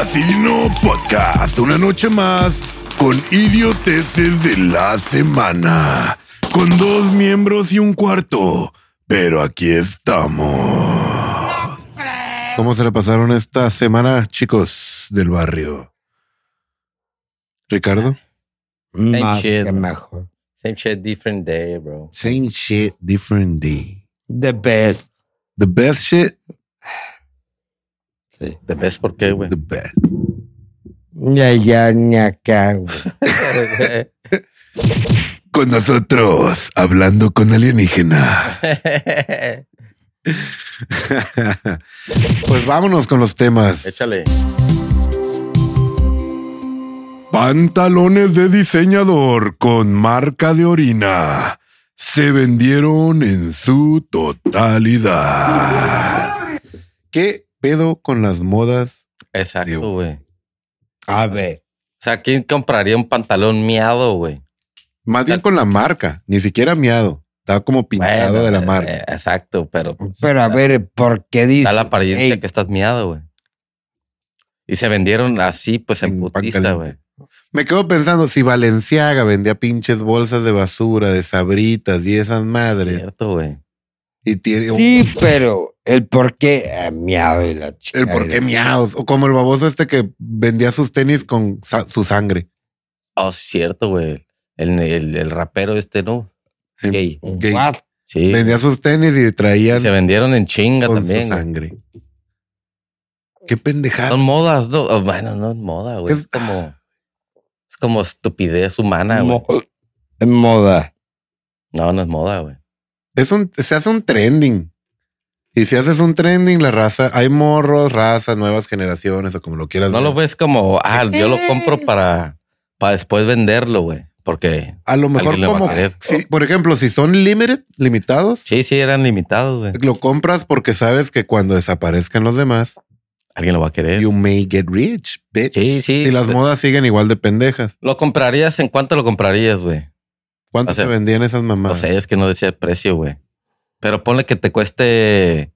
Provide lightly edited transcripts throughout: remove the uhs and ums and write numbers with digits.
Casino Podcast, una noche más con idioteces de la semana, con 2 miembros y un cuarto, pero aquí estamos. ¿Cómo se la pasaron esta semana, chicos del barrio? ¿Ricardo? Más shit. que mejor. Same shit, different day, bro. Same shit, different day. The best. The best shit, Sí. ¿Te ves por qué, güey? the best. Ni allá ni acá, güey. Con nosotros, hablando con alienígena. Pues vámonos con los temas. Échale. Pantalones de diseñador con marca de orina se vendieron en su totalidad. ¿Qué pedo con las modas? Exacto, güey. A ver. O sea, ¿quién compraría un pantalón miado, güey? Más bien con la marca, ni siquiera miado. Estaba como pintado Bueno, de la marca. Exacto, pero Pero a ver, ¿por qué dice? da la apariencia Ey, que estás miado, güey. Y se vendieron así, pues en En pan putiza, caliente. güey. Me quedo pensando, si Balenciaga vendía pinches bolsas de basura, de sabritas y esas madres. Cierto, güey. Y tiene Sí, pero el por qué miado de la chica. el por qué miados. O como el baboso este que vendía sus tenis con su sangre. Oh, sí, cierto, güey. El rapero este, ¿no? Gay. Gay. What? Sí. Vendía sus tenis y Y traían se vendieron en chinga con también. su güey. sangre. Qué pendejada. Son modas, ¿no? Oh, bueno, no es moda, güey. Es- Es como estupidez humana, güey. En moda. No, no es moda, güey. Se hace un trending. Y si haces un trending, la raza, hay morros, razas, nuevas generaciones o como lo quieras No ver. lo ves como, yo lo compro para después venderlo, güey. Porque A lo mejor alguien lo va a como, querer. por ejemplo, si son limitados, sí, eran limitados, güey. lo compras porque sabes que cuando desaparezcan los demás, Alguien lo va a querer. you may get rich, bitch. Sí. Si las modas siguen igual de pendejas. ¿Lo comprarías? ¿En cuánto lo comprarías, güey? ¿Cuánto O sea, se vendían esas No mamás? sé, es que no decía el precio, güey. Pero ponle que te cueste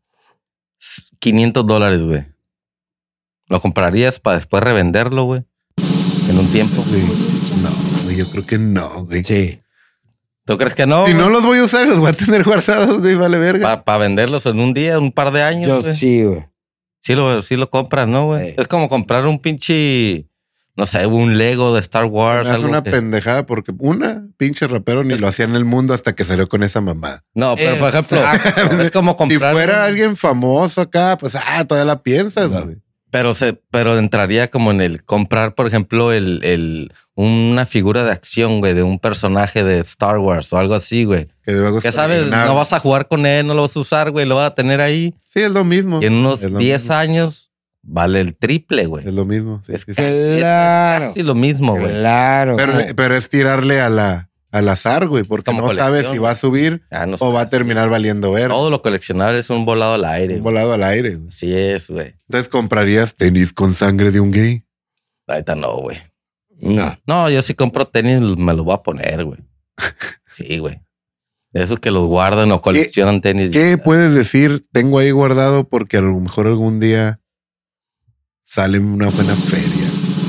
$500, güey. ¿Lo comprarías para después revenderlo, güey? En un tiempo. Güey, no, güey, yo creo que no, güey. Sí. ¿Tú crees que no? Si no los voy a usar, los voy a tener guardados, güey, vale verga. Para venderlos en un día, un par de años. Yo güey. sí, güey. Sí lo compras, ¿no, güey? Sí. Es como comprar un pinche, no sé, un Lego de Star Wars. Me hace algo una que- pendejada porque pinche rapero ni lo hacía en el mundo hasta que salió con esa mamá. No, pero por ejemplo, es como Si comprar. fuera alguien famoso acá, pues todavía la piensas, No. güey. Pero entraría como en el comprar, por ejemplo, una figura de acción, güey, de un personaje de Star Wars o algo así, güey. Que luego Que es sabes, coleccionable. no vas a jugar con él, no lo vas a usar, güey, lo vas a tener ahí. Sí, es lo mismo. Y en unos Es lo 10 mismo. años vale el triple, güey. Es lo mismo. Sí, Es sí, sí. Claro. casi lo mismo, güey. Claro. Pero es tirarle al azar, güey, porque como no colección, sabes si va a subir Ah, no o va a sé. terminar valiendo ver. Todo lo coleccionable es un volado al aire. Un güey. volado al aire, güey. Así es, güey. Entonces, ¿comprarías tenis con sangre de un gay? Ahorita no, güey. No. No, yo si compro tenis me los voy a poner, güey. Sí, güey. Esos que los guardan o coleccionan tenis. ¿Qué puedes decir? Tengo ahí guardado porque a lo mejor algún día sale una buena feria.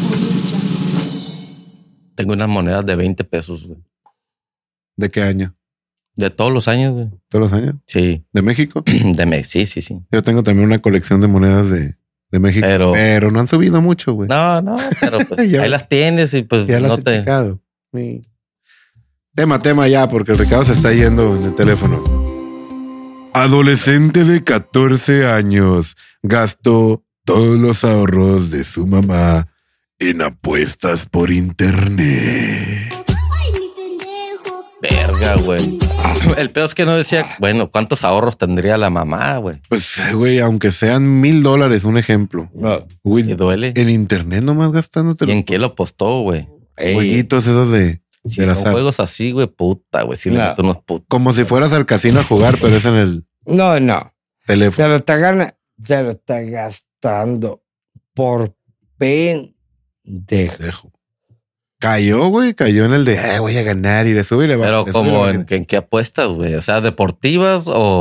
Tengo unas monedas de 20 pesos, güey. ¿De qué año? De todos los años, güey. ¿Todos los años? Sí. ¿De México? Sí. Yo tengo también una colección de monedas de México, pero no han subido mucho, güey. No, pero pues, Ya- ahí las tienes y pues Ya las no he te... checado. Sí. Tema ya, porque el Ricardo se está yendo en el teléfono. Adolescente de 14 años gastó todos los ahorros de su mamá en apuestas por internet. Ay, mi pendejo. Verga, güey. El peor es que no decía, bueno, ¿cuántos ahorros tendría la mamá, güey? Pues, güey, aunque sean $1,000, un ejemplo. No. Güey, Y duele. en internet nomás gastándote ¿Y en qué lo apostó, güey? Ey, jueguitos esos de Si del son azar. juegos así, güey, puta, güey. Si le No. meto unos putos. Como si fueras al casino a jugar, pero es en el no. teléfono. Se lo está gastando por pendejo. Dejo. Cayó, güey, cayó en el de voy a ganar y le sube y le va. Pero le sube y como le en baja. qué apuestas, güey. O sea, deportivas o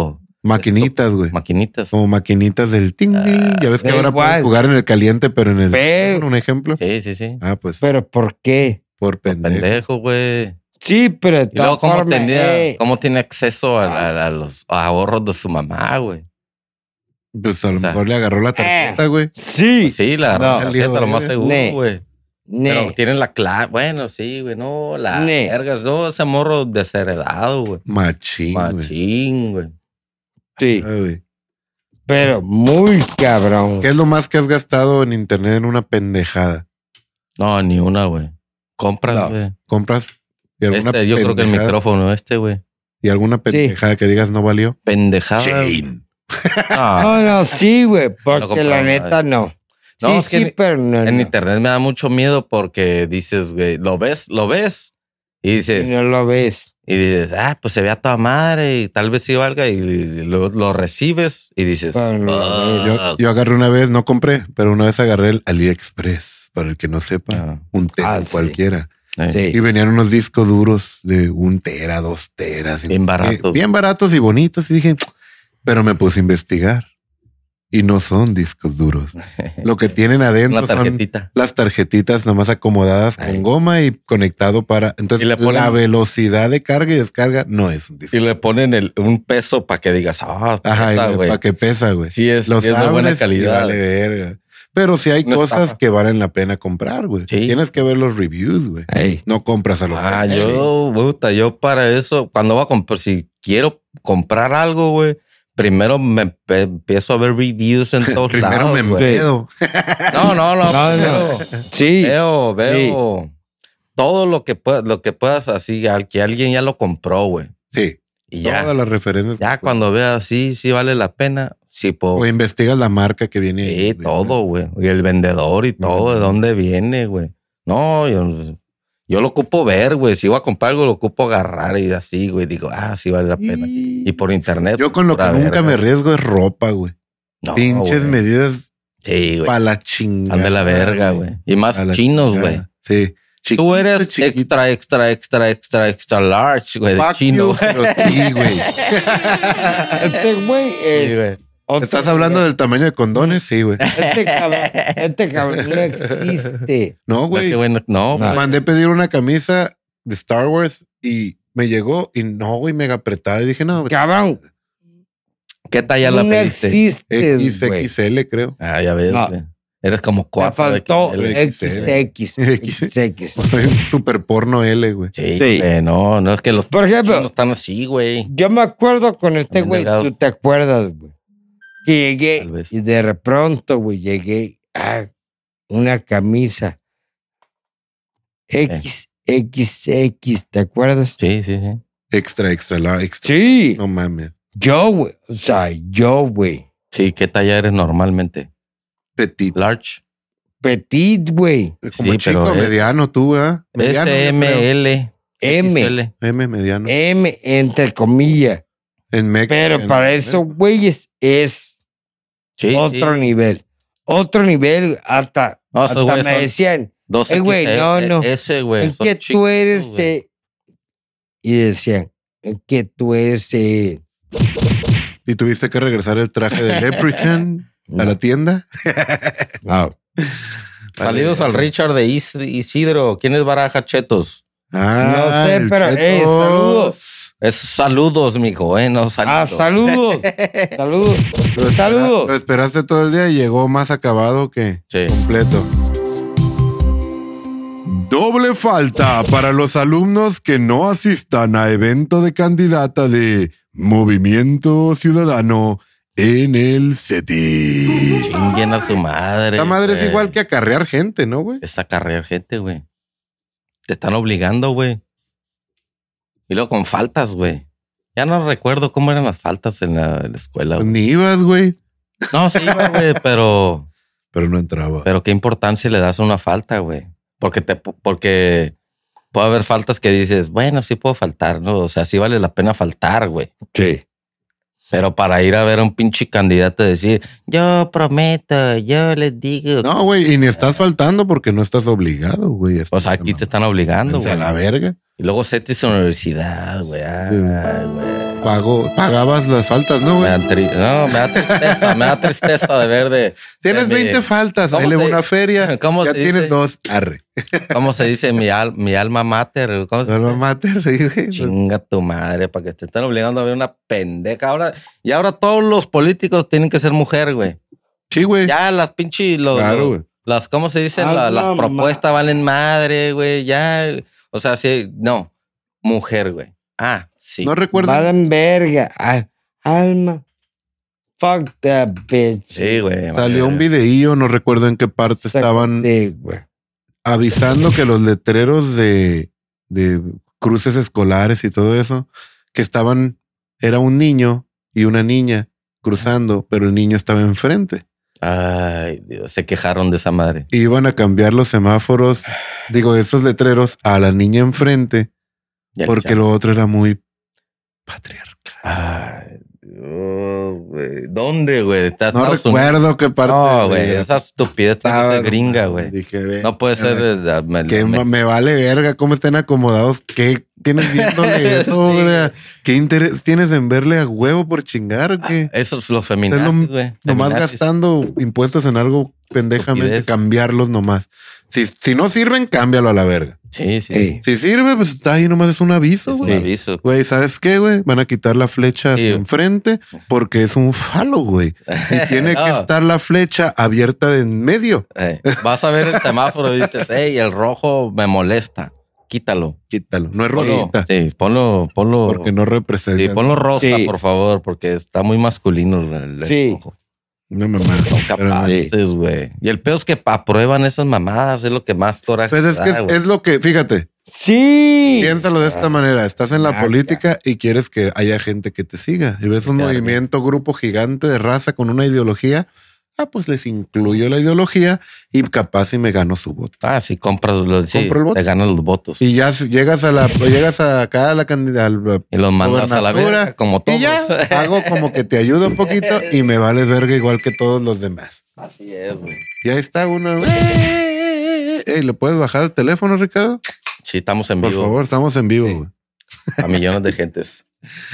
Maquinitas, güey. Maquinitas. Como maquinitas del ting, ting. Ya ves que da ahora igual. puedes jugar en el caliente, pero en el... Pero- un ejemplo. Sí, sí, sí. Ah, pues Pero ¿por qué? por pendejo. Pendejo, güey. Sí, pero de Y luego, todas formas, ¿cómo tiene acceso a los ahorros de su mamá, güey? Pues a lo O sea, mejor le agarró la tarjeta, güey. sí. Sí, la No, tarjeta, lo más seguro, Ne. güey. Pero tienen la clave. Bueno, sí, güey. No, la Ne. vergas. No, ese morro desheredado, güey. Machín, güey. Machín, güey. Sí, Ay, güey. pero muy cabrón. ¿Qué es lo más que has gastado en internet en una pendejada? No, ni una, güey. Compras, No. güey. ¿Compras? ¿Y alguna Yo creo que el pendejada? micrófono güey. ¿Y alguna pendejada que digas no valió? Pendejada. Shane. No, No, sí, güey, porque No compraba la nada. neta no. No, Sí, es que sí, pero no. en no. internet me da mucho miedo porque dices, güey, lo ves y dices, No lo ves. pues se ve a toda madre y tal vez sí valga y lo recibes y dices, Pero no lo ves. Yo agarré una vez, no compré, pero una vez agarré el AliExpress, para el que no sepa, Ah. un tera Sí. cualquiera. Sí. Y venían unos discos duros de 1 tera, 2 teras. y Bien no sé qué, baratos. Bien baratos y bonitos. Y dije, pero me puse a investigar. Y no son discos duros. Lo que tienen adentro una son tarjetita. las tarjetitas nomás acomodadas con Ay. goma y conectado para... Entonces Y le ponen- la velocidad de carga y descarga no es un disco. Y le ponen un peso para que digas, Ajá, pesa, güey. para que pesa, güey. Sí es, Los sí es de buena abres y calidad. vale verga. Pero sí hay Una cosas estafa. que valen la pena comprar, güey. Sí. Tienes que ver los reviews, güey. Ey. No compras a lo Yo para eso, cuando voy a comprar, si quiero comprar algo, güey, primero empiezo a ver reviews en todos Primero lados, me güey. empedo. No, No, no. Sí. Veo todo lo que puedas así, al que alguien ya lo compró, güey. Sí. Y ya, Todas las referencias. ya cuando veas así, sí vale la pena, sí puedo. O investigas la marca que viene ahí, Sí, güey. todo, güey. Y el vendedor y todo, de dónde viene, güey. No, yo lo ocupo ver, güey. Si voy a comprar algo, lo ocupo agarrar y así, güey. Digo, sí vale la pena. Y por internet. Yo con lo que pura nunca verga. me arriesgo es ropa, güey. No, Pinches güey. medidas Sí, güey. para la chingada. Ande la verga, güey. Y más A la chinos, chingada. güey. Sí. Tú Chiquito, eres chiquito. extra large, güey, de Fuck chino. you, pero sí, güey. Este güey es. Sí, güey. otro ¿Estás hablando nivel. del tamaño de condones? Sí, güey. Este cabrón no existe. No, güey. Ese güey no, güey. Mandé pedir una camisa de Star Wars y me llegó y no, güey, mega apretada. Y dije, no, Cabrón, ¿Qué talla la no pediste? existes, güey. XXL, creo. Ya ves, No. güey. Eres como Te 4. faltó XL. XX. Soy un super porno L, güey. Sí, Sí. güey, no es que los Por ejemplo, chinos están así, güey. yo me acuerdo con este También güey, delgados. tú te acuerdas, güey, que llegué Tal vez. y de pronto, güey, llegué a una camisa XXX, ¿te acuerdas? Sí. Extra large, extra. Sí, No mames. yo, güey, o sea, güey, Sí, ¿qué talla eres normalmente? Petit. Large. petit, güey, Como Sí, chico, pero, mediano, tú, ¿eh? Mediano. yo creo. SML. M, XL. M, mediano. M, entre comillas, En Mex. pero en- para esos güeyes es Sí, otro sí. nivel, hasta, No, esos hasta güeyes me son decían, 2 güey, no. Ese, güey. ¿en son qué tú chicos, eres? güey. Y decían, ¿en qué tú eres? Y tuviste que regresar el traje de Leprechaun a la tienda. No. Salidos al Richard de Isidro. ¿Quién es Baraja Chetos? No sé, el pero, Chetos. saludos. Es saludos, mijo, no saludos. Saludos. Saludos. Lo Saludos. esperaste todo el día y llegó más acabado que Sí. completo. Doble falta para los alumnos que no asistan a evento de candidata de Movimiento Ciudadano en el CETI. Chinguen a su madre. Esta madre es güey. igual que acarrear gente, ¿no, güey? Es acarrear gente, güey. Te están obligando, güey. Y luego con faltas, güey. Ya no recuerdo cómo eran las faltas en la escuela, Pues güey. ni ibas, güey. No, sí, güey, pero Pero no entraba. qué importancia le das a una falta, güey. Porque puede haber faltas que dices, bueno, sí puedo faltar, ¿no? O sea, sí vale la pena faltar, güey. Sí. Pero para ir a ver a un pinche candidato y decir, yo prometo, yo les digo. No, güey, y ni estás faltando porque no estás obligado, güey. O sea, aquí te están obligando, O sea, güey. la verga. Y luego CETI es universidad, güey. Ay, güey. pagabas las faltas, ¿no, Me güey? me da tristeza de ver de... Tienes de mi- 20 faltas, ¿Cómo ahí le va se- una feria, ¿Cómo ya se tienes dice? 2, arre. ¿Cómo se dice? Mi alma mater. ¿Cómo se No dice? lo mates, güey. Chinga tu madre, para que te estén obligando a ver una pendeja. Ahora todos los políticos tienen que ser mujer, güey. Sí, güey. Ya las pinches... Claro, güey. Las, ¿cómo se dice? Ah, Las no, propuestas valen madre, güey. Ya... O sea, sí... No. Mujer, güey. Ah, sí. No recuerdo. Valen verga. Ay, alma. Fuck that bitch. Sí, güey. Salió un videillo, no recuerdo en qué parte estaban Sácate, güey. avisando que los letreros de cruces escolares y todo eso, que estaban, era un niño y una niña cruzando, pero el niño estaba enfrente. Ay, Dios. Se quejaron de esa madre. Iban a cambiar los semáforos, digo, esos letreros a la niña enfrente, Ya, porque ya. lo otro era muy patriarcal. Ay, Dios, güey. ¿Dónde, güey? ¿Está No Estados Unidos? recuerdo qué parte. No, güey. Esa estupidez tiene que estaba ser gringa, güey. Dije, ve, No puede ser... que me vale verga cómo estén acomodados. ¿Qué tienes viéndole eso, Sí. güey? ¿Qué interés tienes en verle a huevo por chingar o qué? Eso es lo Es feminazis, güey. Nomás Feminazis. gastando impuestos en algo pendejamente, Estupidez. cambiarlos nomás. Si no sirven, cámbialo a la verga. Sí, sí. Ey. Si sirve, pues está ahí nomás, es un aviso, Es un güey. aviso. Güey, ¿sabes qué, güey? Van a quitar la flecha Sí. hacia enfrente porque es un falo, güey. Y tiene que No. estar la flecha abierta de en medio. Vas a ver el semáforo y dices, hey, el rojo me molesta. Quítalo. Quítalo. No es Ponlo, rosita. sí, ponlo. Porque no representa. Sí, ponlo rosa, Sí. por favor, porque está muy masculino el Sí. rojo. No mamá. Son Pero, capaces, güey. Y el peor es que aprueban esas mamadas, es lo que más coraje pues es que da, güey. es lo que, fíjate, Sí. piénsalo de esta manera. Estás en la Naca. política y quieres que haya gente que te siga. Y ves un Claro. movimiento, grupo gigante de raza con una ideología. Pues les incluyo la ideología y capaz y me gano su voto. Ah, si compras, sí, Compro el voto. te ganan los votos. Y ya llegas acá a la candidata. Y los mandas a la gobernatura, verga, como todos. Y ya hago como que te ayudo un poquito y me vales verga igual que todos los demás. Así es, güey. Y ahí está uno. Ey, ¿le puedes bajar el teléfono, Ricardo? Sí, estamos en Por vivo. favor, estamos en vivo, güey. A millones de gentes.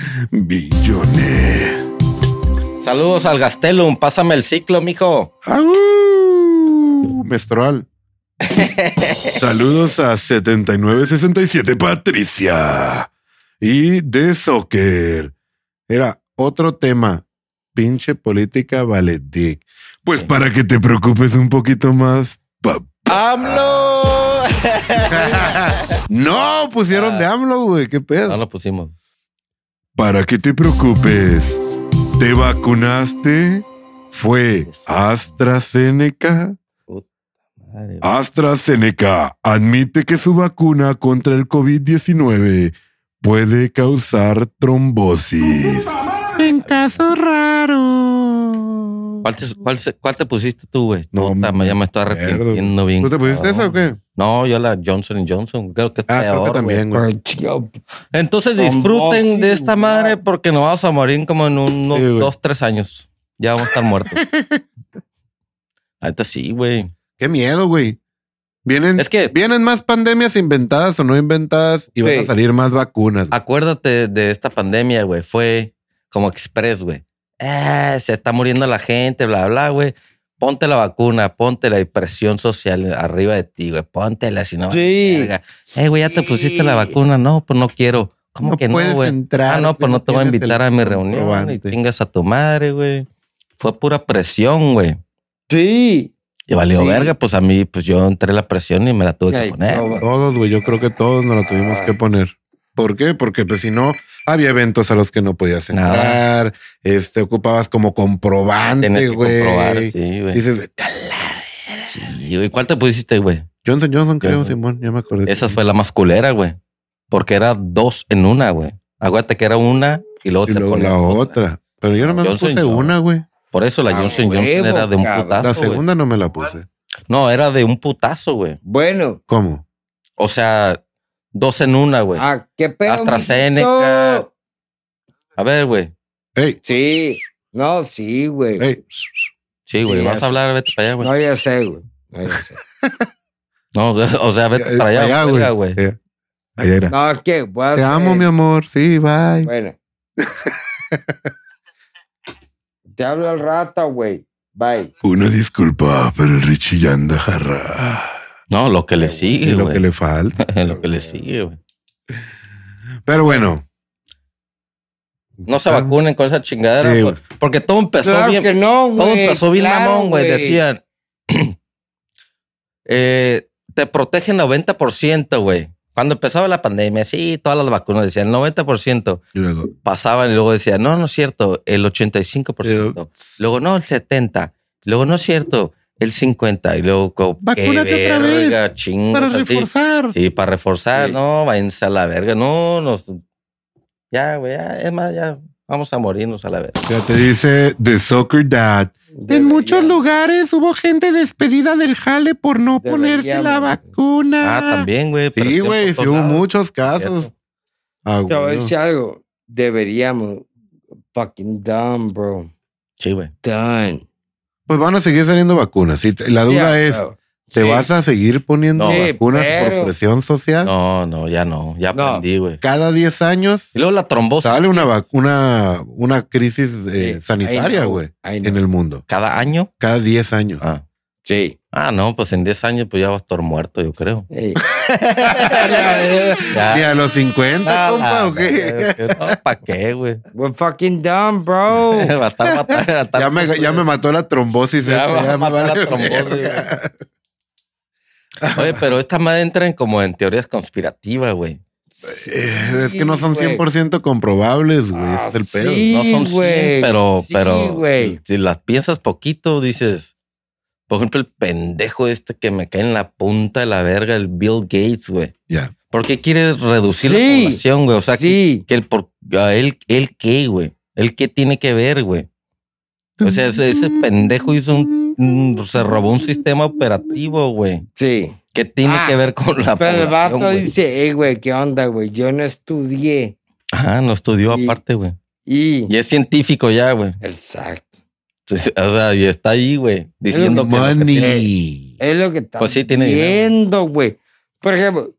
Billones. Saludos al Gastelum. Pásame el ciclo, mijo. Menstrual. Saludos a 7967 Patricia. Y de soccer. Era otro tema. Pinche política vale dick. Pues para que te preocupes un poquito más. ¡AMLO! No, pusieron de AMLO, güey. ¿Qué pedo? No lo pusimos. Para que te preocupes. ¿Te vacunaste? ¿Fue AstraZeneca? Madre, AstraZeneca admite que su vacuna contra el COVID-19 puede causar trombosis. En casos raros. ¿Cuál te pusiste tú, güey? No, Puta, ya me estoy arrepintiendo bien. ¿Tú te pusiste cabrón. esa o qué? No, yo la Johnson Johnson. Creo que es Ah, creo peor, que también, güey. Pues, chico, Entonces disfruten Trombosis, de esta madre güey. porque nos vamos a morir como en unos Sí, güey. 2-3 años. Ya vamos a estar muertos. Ahorita sí, güey. Qué miedo, güey. Vienen más pandemias inventadas o no inventadas y van Sí. a salir más vacunas. Acuérdate de esta pandemia, güey. Fue como express, güey. Se está muriendo la gente, bla, bla, güey. Ponte la vacuna, ponte la presión social arriba de ti, güey. Póntela, si no. Sí. Güey, ya te pusiste la vacuna. No, pues no quiero. ¿Cómo No que no, puedes güey? entrar Ah, no, si pues no no te voy a tienes invitar el a mi reunión y comprobante. chingas a tu madre, güey. Fue pura presión, güey. sí. Y valió Sí. verga, pues a mí, pues yo entré la presión y me la tuve que Ay, poner. no, Todos, güey. Yo creo que todos nos lo tuvimos que poner. ¿Por qué? Porque pues si no, había eventos a los que no podías Nada. entrar. Ocupabas como comprobante, Tienes que comprobar, güey. sí, güey. Dices, vete a Sí, güey. ¿Cuál te pusiste, güey? Johnson, creo, Johnson. Simón. Ya me acordé. Esa fue la más culera, güey. Porque era 2 en una, güey. Acuérdate que era una y luego Y te luego ponías la otra. Pero yo nomás me Johnson puse Johnson. una, güey. Por eso la Ah, Johnson Johnson huevo, era de un cabrón. putazo, La güey. segunda no me la puse. No, era de un putazo, güey. Bueno. ¿Cómo? O sea, 2 en una, güey. Ah, qué pedo. AstraZeneca. mijito. A ver, güey. Ey, Sí. No, sí, güey. ey. Sí, güey. Sí, Vas ya a hablar, vete para allá, güey. No, ya sé, güey. No, ya sé. No, o sea, vete para allá, verga, güey. Allá era. No, ¿qué? Voy a Te hacer- amo, mi amor. Sí, bye. Bueno. Te hablo al rato, güey. Bye. Una disculpa, pero el Richie ya anda jarra. No, lo que le sigue, Y lo güey. que le falta. Lo que le sigue, güey. Pero bueno. No se vacunen con esa chingadera, Sí, güey. Porque todo empezó Claro bien. que no, güey. Todo empezó bien Claro, mamón, güey. Decían, te protegen 90%, güey. Cuando empezaba la pandemia, sí, todas las vacunas decían 90%. Y luego, Pasaban y luego decían, no es cierto, el 85%. Luego, no, el 70%. Luego, no es cierto, el 50%. Y luego, Vacúnate qué otra vez, verga, chingos, para así. reforzar. Sí, para reforzar. Sí. No, váyanse a la verga. No, ya, güey, ya, es más, ya vamos a morirnos a la verga. Ya te dice The Soccer Dad. En muchos lugares hubo gente despedida del jale por no ponerse la Deberíamos. vacuna. Ah, también, güey. pero Sí, en güey, sí todos hubo lados. muchos casos. Cierto. Ah, Te voy a bueno. decir algo. Deberíamos. Fucking done, bro. Sí, güey. Done. Pues van a seguir saliendo vacunas. Y la duda Yeah, es, bro. ¿te Sí. vas a seguir poniendo No, vacunas pero- por presión social? No, ya no. Ya No. aprendí, güey. Cada 10 años Y luego la trombosis. sale una crisis Sí, sanitaria, I know, güey, I know. en el mundo. ¿Cada año? Cada 10 años. Sí. No, pues en 10 años pues ya va a estar muerto, yo creo. Ey. Ya. ¿Y a los 50, compa, o qué? ¿Para qué, güey? We're fucking done, bro. Va a estar Ya me mató la trombosis. Ya esta, va a ya me matar vale la trombosis, verga. Oye, pero esta madre entra como en teorías conspirativas, güey. Es que no son Sí, güey. 100% comprobables, güey. Ese es el pedo. sí. No son 100, güey. pero Sí, güey. si las piensas poquito, dices, por ejemplo, el pendejo este que me cae en la punta de la verga, el Bill Gates, güey. Ya. ¿Por qué quiere reducir Sí. la población, güey? O sea, Sí. que él qué, güey. ¿Él qué tiene que ver, güey? O sea, ese pendejo hizo se robó un sistema operativo, güey. Sí. ¿Qué tiene que ver con la Pero el población, vato güey? dice, güey, ¿qué onda, güey? Yo no estudié. Ajá, no estudió Y- aparte, güey. Y... Y es científico ya, güey. Exacto. Entonces, o sea, y está ahí, güey, diciendo que... lo que tiene- Money. Es lo que está Pues sí, tiene viendo, güey. Por ejemplo,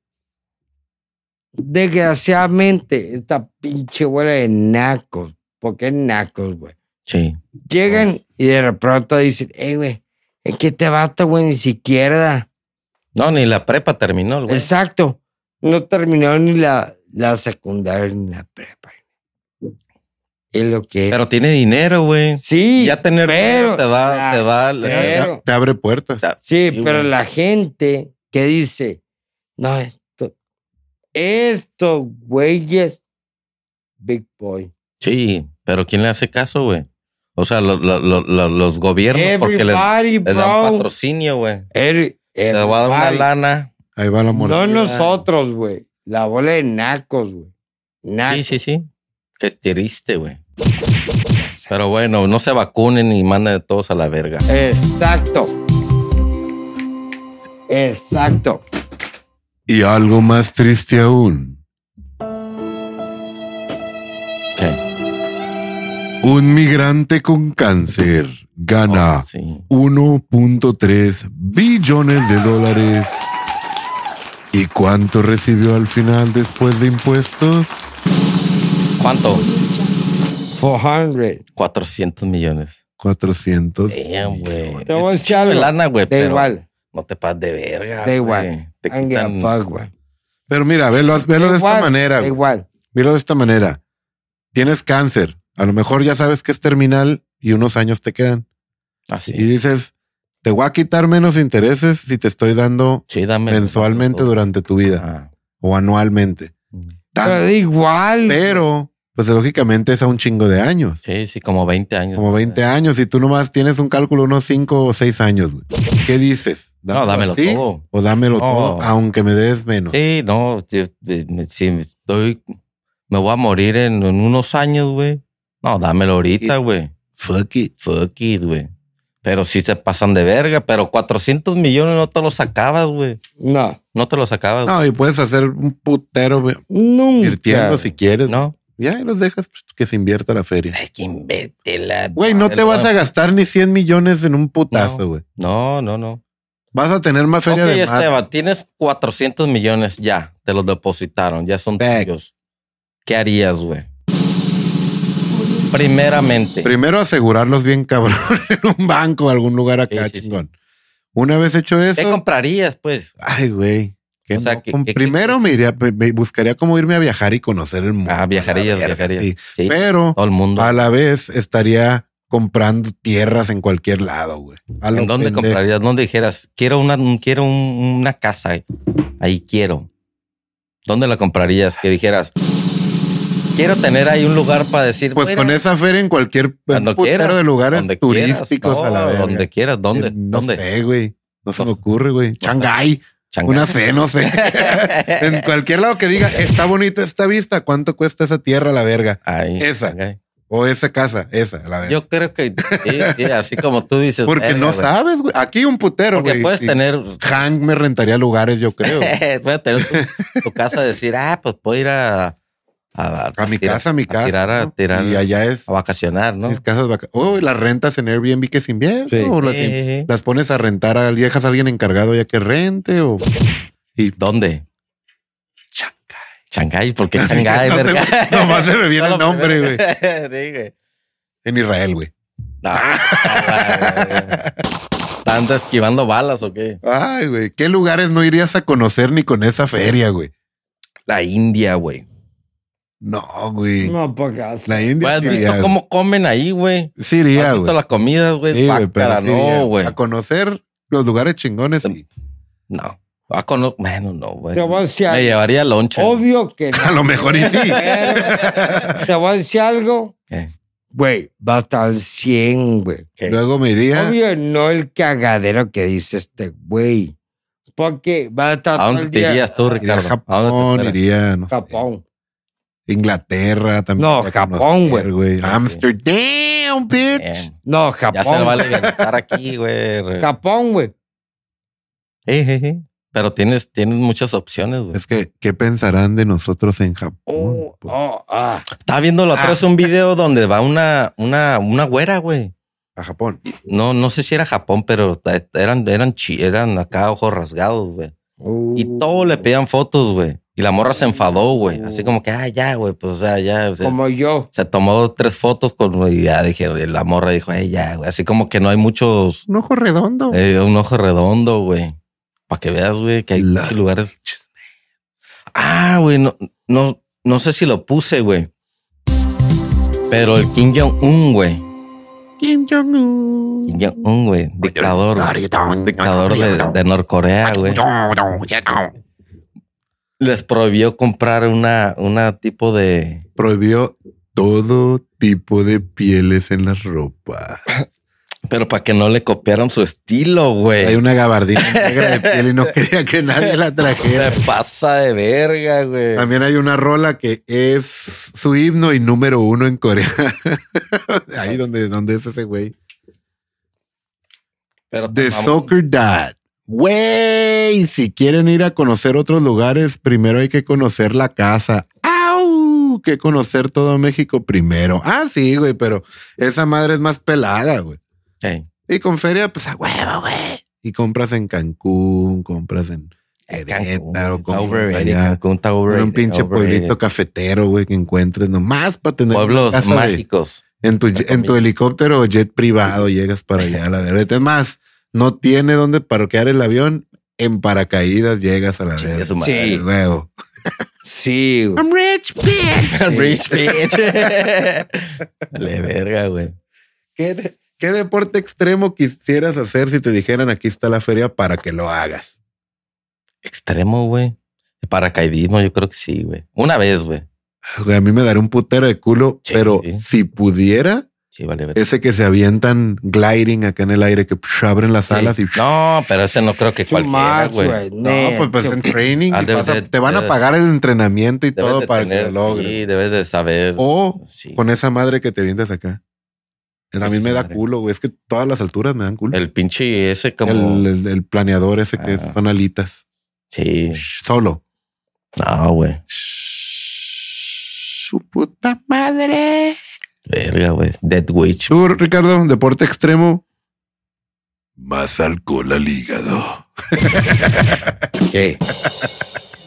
desgraciadamente, esta pinche bola de nacos, porque es nacos, güey. Sí. Llegan y de pronto dicen, güey, es que este vato, güey, ni siquiera... No, ni la prepa terminó, el güey. Exacto. No terminó ni la secundaria ni la prepa. Es lo que es. Pero tiene dinero, güey. Sí, Ya tener pero... dinero te da... pero- Te abre puertas. Sí, Sí, pero güey. la gente que dice, no, estos güeyes, big boy. Sí, pero ¿quién le hace caso, güey? O sea, los gobiernos, porque les Everybody, dan bro. patrocinio, güey. Every- Te va a dar una everybody. lana. Ahí va la No moneda. nosotros, güey. La bola de nacos, güey. Sí, Nacos. sí. Qué triste, güey. Pero bueno, no se vacunen y manden de todos a la verga. Exacto. Exacto. Y algo más triste aún. ¿Qué? Un migrante con cáncer gana Oh, sí. 1.3 billones de dólares. ¿Y cuánto recibió al final después de impuestos? ¿Cuánto? 400. 400 millones. 400. Damn, güey. Te voy a Es decir algo. lana, güey, Da pero igual. no te pases de verga. Da güey. igual. Te I don't give a quitan... fuck, güey. Pero mira, velo de esta Igual, manera. da güey. igual. Míralo de esta manera. Tienes cáncer. A lo mejor ya sabes que es terminal y unos años te quedan. Así. Y dices, te voy a quitar menos intereses si te estoy dando Sí, dame. mensualmente todo. durante tu vida Ah. o anualmente. Pero da igual. Pero, pues lógicamente es a un chingo de años. Sí, como 20 años. Como 20 años. Y tú nomás tienes un cálculo unos 5 o 6 años. Güey. ¿Qué dices? No, dámelo así todo. O dámelo No. todo, aunque me des menos. Sí, no. Si me voy a morir en unos años, güey. No, dámelo ahorita, güey. Fuck it. Fuck it, güey. Pero sí se pasan de verga. Pero 400 millones no te los acabas, güey. No. No te los acabas. No, y puedes hacer un putero güey, Nunca. invirtiendo si quieres. No. Ya, y los dejas pues, que se invierta la feria. Ay, que invétela. Güey, no te vas a gastar ni 100 millones en un putazo, güey. No. Vas a tener más feria Ok, de más. Esteban, tienes 400 millones ya. Te los depositaron. Ya son Back. tuyos. ¿Qué harías, güey? Primeramente. Primero asegurarlos bien cabrón en un banco o algún lugar acá, Sí. chingón. Una vez hecho ¿Qué eso, comprarías, pues? ay, güey. que O sea, no. que- Primero me iría, me buscaría cómo irme a viajar y conocer el mundo. Viajarías, La verga, viajarías. sí. Sí, Pero todo el mundo. a la vez estaría comprando tierras en cualquier lado, güey. A lo ¿En dónde pendejo. comprarías? ¿Dónde dijeras, quiero una casa? Ahí quiero. ¿Dónde la comprarías? Que dijeras, quiero tener ahí un lugar para decir. Pues "Mira, con esa feria en cualquier cuando putero quieras, de lugares donde turísticos quieras. a la No, verga. donde quieras. ¿Dónde? No ¿Dónde? sé, güey. No se me No- ocurre, güey. Shanghái. Shanghái. Una C, no sé. En cualquier lado que diga, está bonita esta vista, ¿cuánto cuesta esa tierra a la verga? Ahí. Esa. Shanghái. O esa casa, esa, a la verga. Yo creo que sí, así como tú dices. Porque verga, no güey. sabes, güey. Aquí un putero, Porque güey. puedes Sí. tener. Hank me rentaría lugares, yo creo. güey. Puedes tener tu casa y decir, pues puedo ir a A mi casa, a mi casa. A tirar, Y allá es a vacacionar, ¿no? mis casas las rentas en Airbnb que es invierno. Sí. O las pones a rentar, dejas a alguien encargado ya que rente. O ¿Dónde? Shanghái. Shanghái, ¿por qué Shanghái, No verga? nomás se me viene No, el nombre, güey. Sí, güey. En Israel, güey. No, ¿están esquivando balas o qué? Ay, güey. ¿Qué lugares no irías a conocer ni con esa feria, güey? La India, güey. No, güey. No, pocas. La India ¿Has sí visto iría, cómo comen ahí, güey? güey. Sí iría, ¿Has visto güey. las comidas, güey? Sí, güey, pero Bácara, sí iría. no, güey. A conocer los lugares chingones. Sí. No. Bueno, no, güey. Te voy a decir Me algo. llevaría loncha. Obvio que no. A lo mejor y sí. Pero te voy a decir algo. ¿Qué? Güey, va a estar al 100, güey. ¿Qué? Luego me iría. Obvio, no el cagadero que dice este güey. Porque va a estar ¿A todo dónde el te día irías tú, Iría a Ricardo? ¿A Japón, dónde te iría, no sé, Japón. Inglaterra también. No, iría a Japón, conocer, güey. Amsterdam, bitch. esperas? No, Ya se le va a Japón. legalizar aquí, güey. Japón, güey. Sí. Pero tienes muchas opciones, güey. Es que, ¿qué pensarán de nosotros en Japón? Oh, Pues, oh, ah. Estaba viendo la otra vez un video donde va una güera, güey. a Japón. No sé si era Japón, pero eran acá ojos rasgados, güey. Y todos le pedían fotos, güey. Y la morra se enfadó, güey. Así como que, ya, güey, pues, o sea, ya. O sea, Como yo. se tomó 3 fotos y ya dije, la morra dijo, ya, güey. Así como que no hay muchos, Un ojo redondo. un ojo redondo, güey. Para que veas, güey, que hay La- muchos lugares. Güey, no sé si lo puse, güey. Pero el Kim Jong-un, güey. Kim Jong-un. Kim Jong-un, güey. Dictador de Norcorea, güey. Les prohibió comprar una tipo de... Prohibió todo tipo de pieles en la ropa. Pero para que no le copiaran su estilo, güey. Hay una gabardina negra de piel y no quería que nadie la trajera. Se pasa de verga, güey. También hay una rola que es su himno y número 1 en Corea. Ahí donde es ese güey. Pero The Soccer Dad. Güey, si quieren ir a conocer otros lugares, primero hay que conocer la casa. ¡Au! Que conocer todo México primero. Sí, güey, pero esa madre es más pelada, güey. Hey, Y con feria, pues a huevo, güey. Y compras en Cancún, compras en Querétaro, Está compras overrated, allá. Cancún está En overrated, un pinche overrated. pueblito cafetero, güey, que encuentres nomás para tener una Pueblos casa de- mágicos. en tu helicóptero o jet privado llegas para allá, la verdad. Es más, no tiene dónde parquear el avión, en paracaídas llegas a la Chingue verga. su madre. Sí. Luego. Sí, güey. I'm rich, bitch. Rich bitch. Dale verga, güey. ¿Qué deporte extremo quisieras hacer si te dijeran aquí está la feria para que lo hagas? Extremo, güey. Paracaidismo, yo creo que sí, güey. Una vez, güey. Güey, a mí me daría un putero de culo, Sí, pero sí. si pudiera, Sí, vale verga. ese que se avientan gliding acá en el aire, que abren las Sí. alas y... No, pero ese no creo que Too cualquiera, much, güey. No, pues en training y debes de- te van a debes- pagar el entrenamiento y Debes todo de para tener, que lo logres. sí, debes de saber. O Sí. con esa madre que te vienes acá. A mí Esa me da madre. culo, güey. Es que todas las alturas me dan culo. El pinche ese como... El planeador ese que son alitas. Sí. Solo. No, güey. Su puta madre. Verga, güey. Dead Witch. Tú, Ricardo, deporte extremo. Más alcohol al hígado. ¿Qué?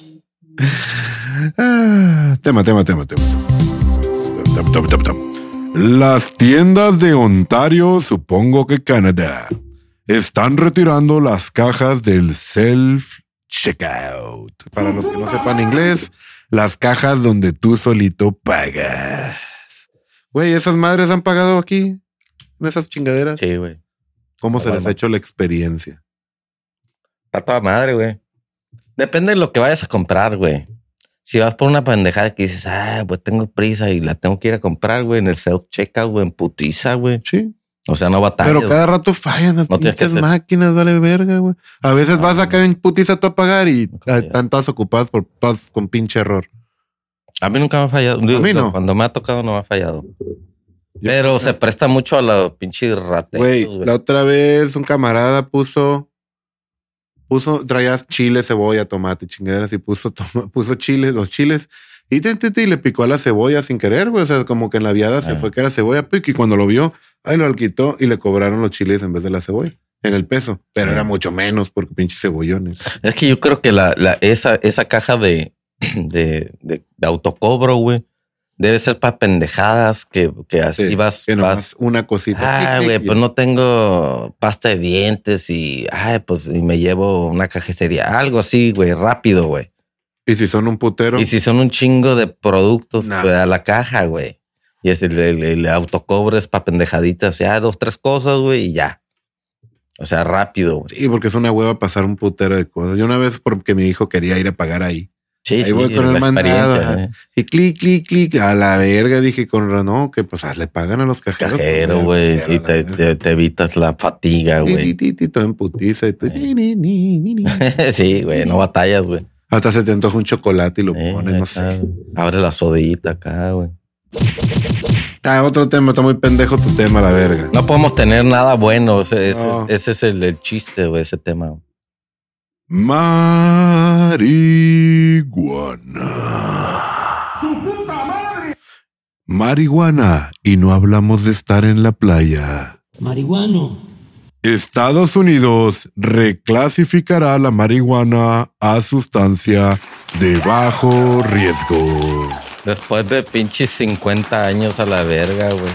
Tema. Las tiendas de Ontario, supongo que Canadá, están retirando las cajas del self-checkout. Para los que no sepan inglés, las cajas donde tú solito pagas. Güey, ¿esas madres han pagado aquí? ¿En esas chingaderas? Sí, güey. ¿Cómo se les ha hecho la experiencia? Está toda madre, güey. Depende de lo que vayas a comprar, güey. Si vas por una pendejada que dices, pues tengo prisa y la tengo que ir a comprar, güey, en el self-checkout, güey, en putiza, güey. Sí. O sea, no batallas. Pero cada rato fallan las No tienes que pinches hacer. máquinas, vale verga, güey. A veces vas acá en putiza tú a pagar y ya. están todas ocupadas por todas con pinche error. A mí nunca me ha fallado. A mí no. Cuando me ha tocado no me ha fallado. Pero se presta mucho a los pinches rateros, Güey, güey. la otra vez un camarada traía chile, cebolla, tomate, chingaderas y puso chile, los chiles y le picó a la cebolla sin querer, güey. O sea, como que en la viada se fue que era cebolla, pico, y cuando lo vio, ahí lo quitó y le cobraron los chiles en vez de la cebolla en el peso. Pero era mucho menos porque pinches cebollones. Es que yo creo que esa caja de autocobro, güey, debe ser para pendejadas que así Sí, vas. que nomás una cosita. Güey, pues no tengo pasta de dientes y me llevo una caja de cereal. Algo así, güey, rápido, güey. Y si son un putero. Y si son un chingo de productos, Nah. pues a la caja, güey. Y es el autocobro es para pendejaditas, ya 2, 3 cosas, güey, y ya. O sea, rápido, güey. Sí, porque es una hueva pasar un putero de cosas. Yo una vez porque mi hijo quería ir a pagar ahí. Sí, Ahí voy con la el mandado. experiencia, Ajá. Y clic. A la verga dije no, que pues le pagan a los cajeros. Cajero, güey. Sí, te evitas la fatiga, güey. Todo en putiza. Y tú, ni. Sí, güey, no batallas, güey. Hasta se te antoja un chocolate y lo pones, no sé. Abre la sodita acá, güey. Otro tema, está muy pendejo tu tema, la verga. No podemos tener nada bueno. O sea, No. ese es el chiste, güey, ese tema. Marihuana. ¡Su puta madre! Marihuana, y no hablamos de estar en la playa. Marihuano. Estados Unidos reclasificará la marihuana a sustancia de bajo riesgo. Después de pinches 50 años a la verga, güey.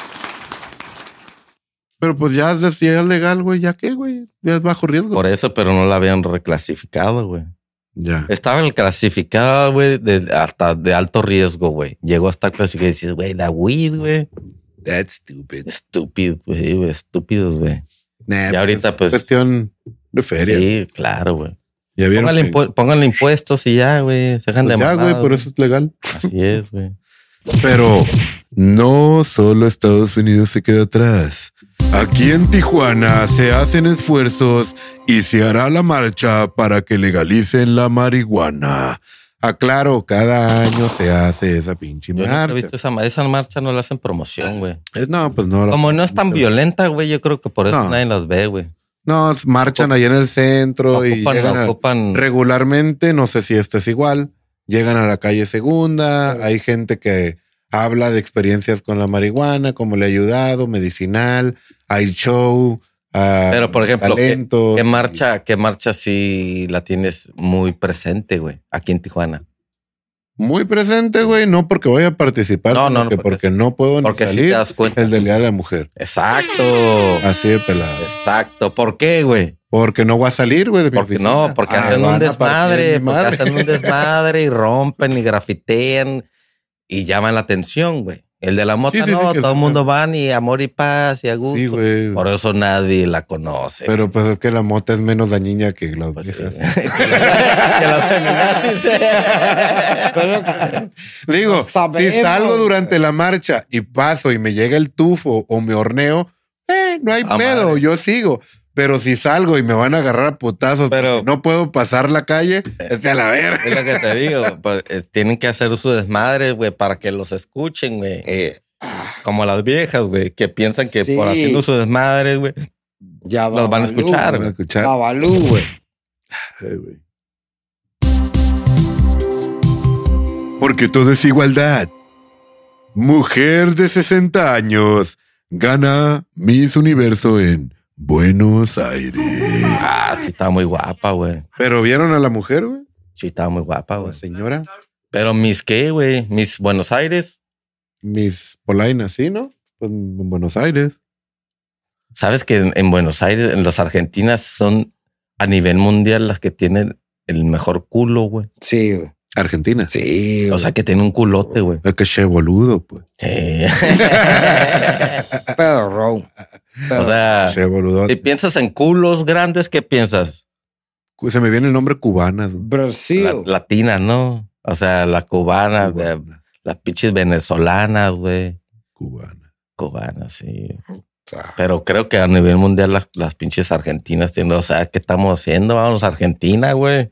Pero pues ya es legal, güey. ¿Ya qué, güey? Ya es bajo riesgo. Por eso, pero no la habían reclasificado, güey. Ya. Estaba clasificada, güey, hasta de alto riesgo, güey. Llegó a estar clasificada y dices, güey, la weed, güey. That's stupid. Estúpido, güey, estúpidos, güey. Nah, Y ahorita, pues, cuestión de feria. Sí, claro, güey. Ya vieron. Pónganle impuestos y ya, güey. Se dejan Pues de ya, güey, mamadas, por eso es legal. Así es, güey. Pero no solo Estados Unidos se queda atrás. Aquí en Tijuana se hacen esfuerzos y se hará la marcha para que legalicen la marihuana. Aclaro, cada año se hace esa pinche Yo nunca he marcha. visto esa marcha, no la hacen promoción, güey. No, pues no. Como no es tan violenta, güey, yo creo que por eso No. nadie las ve, güey. No, marchan allá en el centro y llegan Ocupan regularmente, no sé si esto es igual, llegan a la calle Segunda, hay gente que habla de experiencias con la marihuana, cómo le ha ayudado, medicinal, hay show, Pero, por ejemplo, talentos. ¿qué marcha si la tienes muy presente, güey? Aquí en Tijuana. Muy presente, güey, no porque voy a participar, No, sino no, que porque no puedo ni Porque sí salir, te das cuenta. el del Día de la Mujer. Exacto. Así de pelado. Exacto. ¿Por qué, güey? Porque no voy a salir, güey, de mi Porque oficina. no, porque hacen van un a partir desmadre, mi porque madre. hacen un desmadre y rompen y grafitean y llaman la atención, güey. El de la mota Sí, sí, no, sí, que todo el sí. mundo van y amor y paz y a gusto. Sí, güey. Por eso nadie la conoce. Pero pues es que la mota es menos dañina que las Pues, viejas. que las feminazis. Digo, No sabemos, si salgo güey. durante la marcha y paso y me llega el tufo o me horneo, no hay Ah, pedo, madre. yo sigo. Pero si salgo y me van a agarrar a putazos, Pero- porque no puedo pasar la calle, es de a la verga. Es lo que te digo. Pues, tienen que hacer su desmadre, güey, para que los escuchen, güey. Como las viejas, güey, que piensan que Sí. por haciendo su desmadre, güey, Ya los van a Babalú, escuchar, Van a güey. escuchar. Babalú, güey. Güey. Porque todo es igualdad. Mujer de 60 años gana Miss Universo en Buenos Aires. Ah, sí, estaba muy guapa, güey. Pero vieron a la mujer, güey. Sí, estaba muy guapa, La güey. señora. Pero mis qué, güey, mis Buenos Aires. Miss Polaina, ¿sí, no? Pues en Buenos Aires. ¿Sabes que en Buenos Aires, en las Argentinas, son a nivel mundial las que tienen el mejor culo, güey? Sí, güey. Argentina. Sí, O sea, que tienen un culote, güey. Es que che boludo, pues. Sí. Pedro. O sea, Che boludo. si piensas en culos grandes, ¿qué piensas? Se me viene el nombre cubana. güey. Brasil. Latina, ¿no? O sea, la cubana, Cubana. las pinches venezolanas, güey. Cubana. Cubanas, sí. Pero creo que a nivel mundial las pinches argentinas tienen, o sea, ¿qué estamos haciendo? Vamos a Argentina, güey.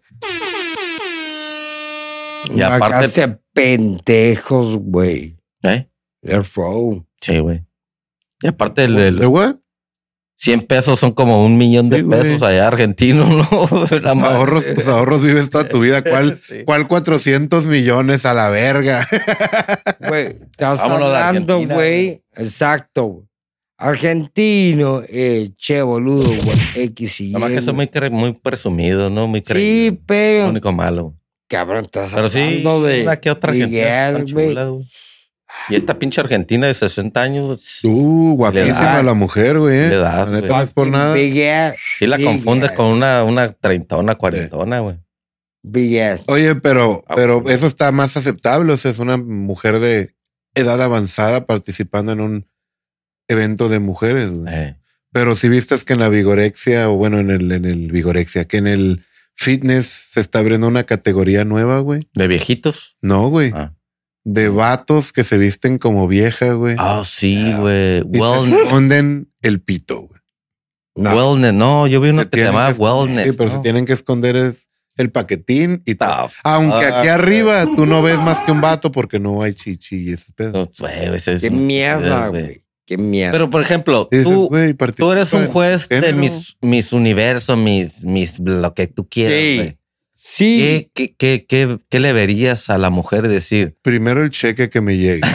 Y Acá aparte, se pendejos, güey. ¿eh? El flow. Sí, güey. Y aparte ¿De what? 100 pesos son como 1 millón de Sí, güey. pesos allá argentinos, ¿no? La madre. Tus ahorros vives toda tu vida. ¿Cuál, Sí. ¿Cuál 400 millones a la verga? Güey, estás Vámonos de hablando, Argentina, güey. Exacto, güey. Argentino, che, boludo, güey. X y Y. Nada más que son muy presumidos, ¿no? Muy Sí, creídos. Lo pero, único malo. cabrón, estás Pero sí, hablando de una que otra argentina Miguel, tan güey. chula, güey. Y esta pinche argentina de 60 años, Guapísima Le la mujer, güey. le das, La neta güey. no es por nada. Big ass. sí la Big confundes ass. con una treintona, cuarentona, güey. Big ass. Oye, pero güey. eso está más aceptable. O sea, es una mujer de edad avanzada participando en un evento de mujeres, güey. Pero si viste que en la vigorexia, o bueno, en el vigorexia, que en el fitness se está abriendo una categoría nueva, güey. ¿De viejitos? No, güey. Ah, De vatos que se visten como vieja, güey. sí, güey. Y se esconden el pito, güey. Wellness. No, yo vi uno que se llamaba Wellness. Sí, pero ¿no? se tienen que esconder el paquetín y tal. Tough. Aunque aquí arriba tú no ves más que un vato porque no hay chichi y ese pedo. No, güey, ese es Qué una mierda, estupidez, güey. Qué mierda. Pero, por ejemplo, Y dices, tú güey, Tú eres un juez de género. mis universos, mis lo que tú quieras, Sí. güey. sí. ¿Qué le verías a la mujer decir? Primero el cheque que me llegue.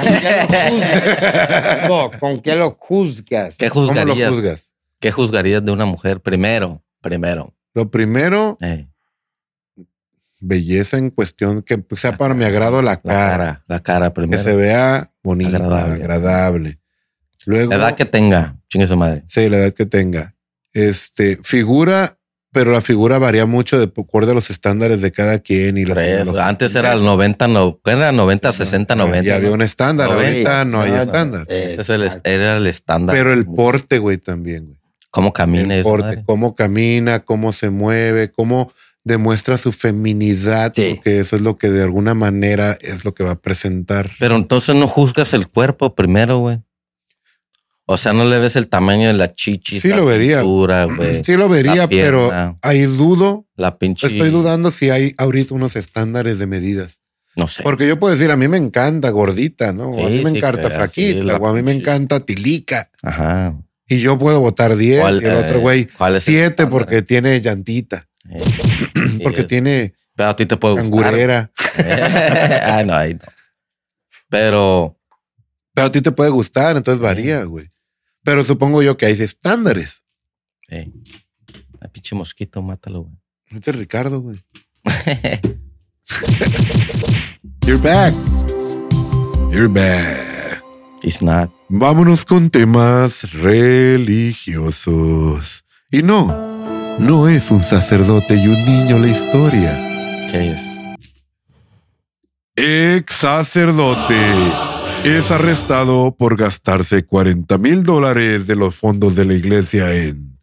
No, ¿con qué lo juzgas? ¿Qué ¿Cómo lo juzgarías? juzgas? ¿Qué juzgarías de una mujer primero? Lo primero, belleza en cuestión que sea para mi agrado la cara. La cara Que primero. se vea bonita, Agradable. agradable. Luego, La edad que tenga, chingue su madre. sí, la edad que tenga. Figura, pero la figura varía mucho de acuerdo a los estándares de cada quien y Por las eso. tecnologías. Antes era el 90, no, ¿qué era? 90, 60, 90. Ya había ¿no? un estándar, 90, ahorita no hay exacto. estándar. Ese es era el estándar. Pero el porte, güey, también, güey. ¿Cómo camina El eso? porte, cómo camina, cómo se mueve, cómo demuestra su feminidad, Sí. porque eso es lo que de alguna manera es lo que va a presentar. Pero entonces no juzgas el cuerpo primero, güey. O sea, no le ves el tamaño de la chichis. Sí la lo vería. cintura, güey. Sí lo vería, La pierna. pero ahí dudo. La pinche. Estoy dudando si hay ahorita unos estándares de medidas. No sé. Porque yo puedo decir, a mí me encanta gordita, ¿no? O a mí Sí, me sí, encanta claro, flaquita, sí, la o a mí me pinche- encanta tilica. Ajá. Y yo puedo votar 10 y el otro güey ¿cuál es el 7 estándar? porque tiene llantita, Sí, porque es- tiene Pero a ti te puede gustar. cangurera. Ay, no, ahí no. Pero Pero a ti te puede gustar, entonces varía, güey. Pero supongo yo que hay estándares. la pinche mosquito, mátalo, güey. Este es Ricardo, güey. You're back. You're back. It's not. Vámonos con temas religiosos. Y no es un sacerdote y un niño la historia. ¿Qué es? Ex sacerdote es arrestado por gastarse $40,000 de los fondos de la iglesia en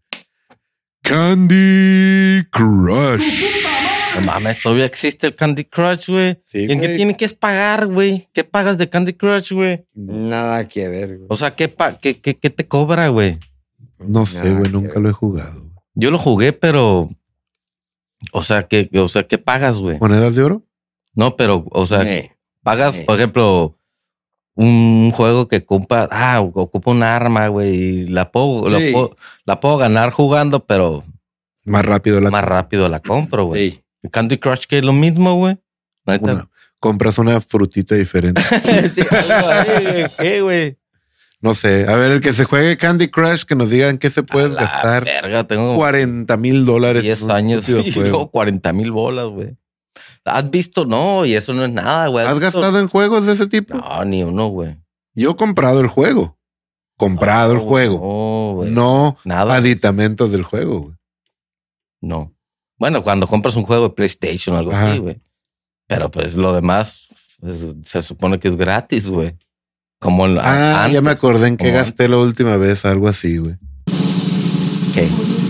Candy Crush. No mames, todavía existe el Candy Crush, güey. Sí, ¿Y en qué güey. tiene que pagar, güey? ¿Qué pagas de Candy Crush, güey? Nada que ver, güey. O sea, ¿qué te cobra, güey? No sé, Nada güey, que nunca ver. lo he jugado. Yo lo jugué, pero... ¿qué pagas, güey? ¿Monedas de oro? No, pero, o sea, pagas, Sí. por ejemplo, un juego que ocupa un arma, güey, y la puedo ganar jugando, pero Más rápido la más rápido la compro, güey. Sí. El Candy Crush que es lo mismo, güey. La neta. compras una frutita diferente. Sí, algo ahí, güey. ¿Qué, güey? No sé. A ver, el que se juegue Candy Crush, que nos digan qué se A puedes la gastar. verga, tengo $40,000. 10 en un años estúpido y juego. luego 40,000 bolas, güey. ¿Has visto? No, y eso no es nada, güey. ¿Has visto? gastado en juegos de ese tipo? No, ni uno, güey. Yo he comprado el juego. Comprado el juego. No, güey. No Nada. aditamentos del juego, güey. No. Bueno, cuando compras un juego de PlayStation o algo Ajá. así, güey. Pero pues lo demás se supone que es gratis, güey. Como Ya me acordé en que como gasté la última vez algo así, güey. ¿Qué?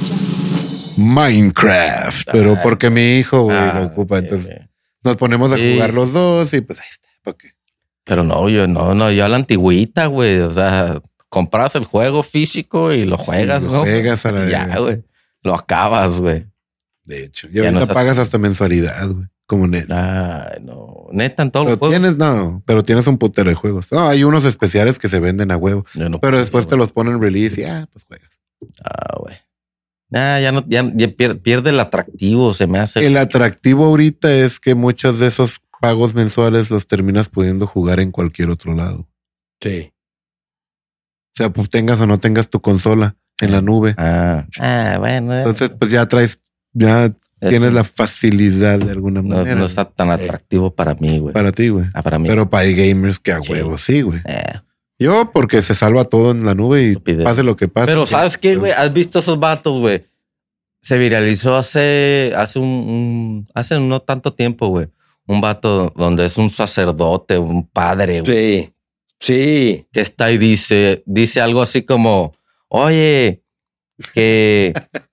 Minecraft. Pero Ay, porque mi hijo, güey, Ah, lo ocupa. ok, Entonces ok. nos ponemos a Sí, jugar sí. los dos y pues ahí está. ¿Para qué? Pero no, yo a la antigüita, güey. O sea, compras el juego físico y lo juegas, lo ¿no? juegas a la Y ya, verga. güey. Lo acabas, güey. De hecho. Y Ya ahorita no estás- pagas hasta mensualidad, güey. Como neta. Ay, no. Neta, en todos los Pero juegos. tienes, no, pero tienes un putero de juegos. No, hay unos especiales que se venden a huevo. Yo no Pero puedo, después te güey. los ponen release y pues juegas. Ah, güey. Ya no, ya pierde el atractivo, se me hace. El atractivo ahorita es que muchos de esos pagos mensuales los terminas pudiendo jugar en cualquier otro lado. Sí. O sea, pues tengas o no tengas tu consola en la nube. Bueno. Entonces, pues ya tienes la facilidad de alguna no, manera. no está tan atractivo para mí, güey. Para ti, güey. Para mí. Pero para hay gamers que a Sí. huevo, sí, güey. Eh. Yo, porque se salva todo en la nube y Estupidez. pase lo que pase. Pero ¿sabes qué, güey? ¿Has visto esos vatos, güey? Se viralizó hace no tanto tiempo, güey. Un vato donde es un sacerdote, un padre, güey, Sí. Sí. que está y dice algo así como, oye, que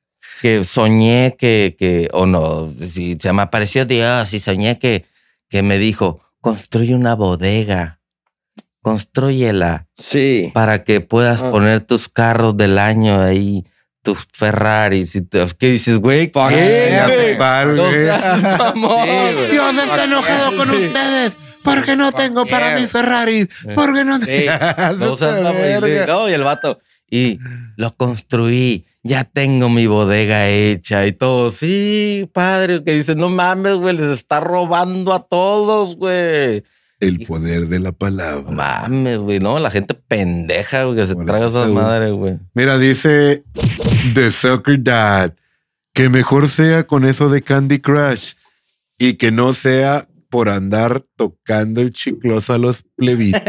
soñé o no, si se me apareció Dios y soñé que me dijo, construye una bodega, constrúyela Sí. para que puedas Ah. poner tus carros del año ahí, tus Ferraris. ¿Qué dices, güey? ¿Qué, güey? No seas mamón, Sí, güey. Dios está enojado con ustedes porque no tengo para mis Ferrari. Porque no Sí. No seas mamón. No, y el vato, y lo construí, ya tengo mi bodega hecha y todo. Sí, padre, que dice, no mames, güey, les está robando a todos, güey. El poder de la No palabra. mames, güey, no, la gente pendeja, güey, que se Hola, traga esas Saúl. madres, güey. Mira, dice The Soccer Dad que mejor sea con eso de Candy Crush y que no sea por andar tocando el chicloso a los plebitos.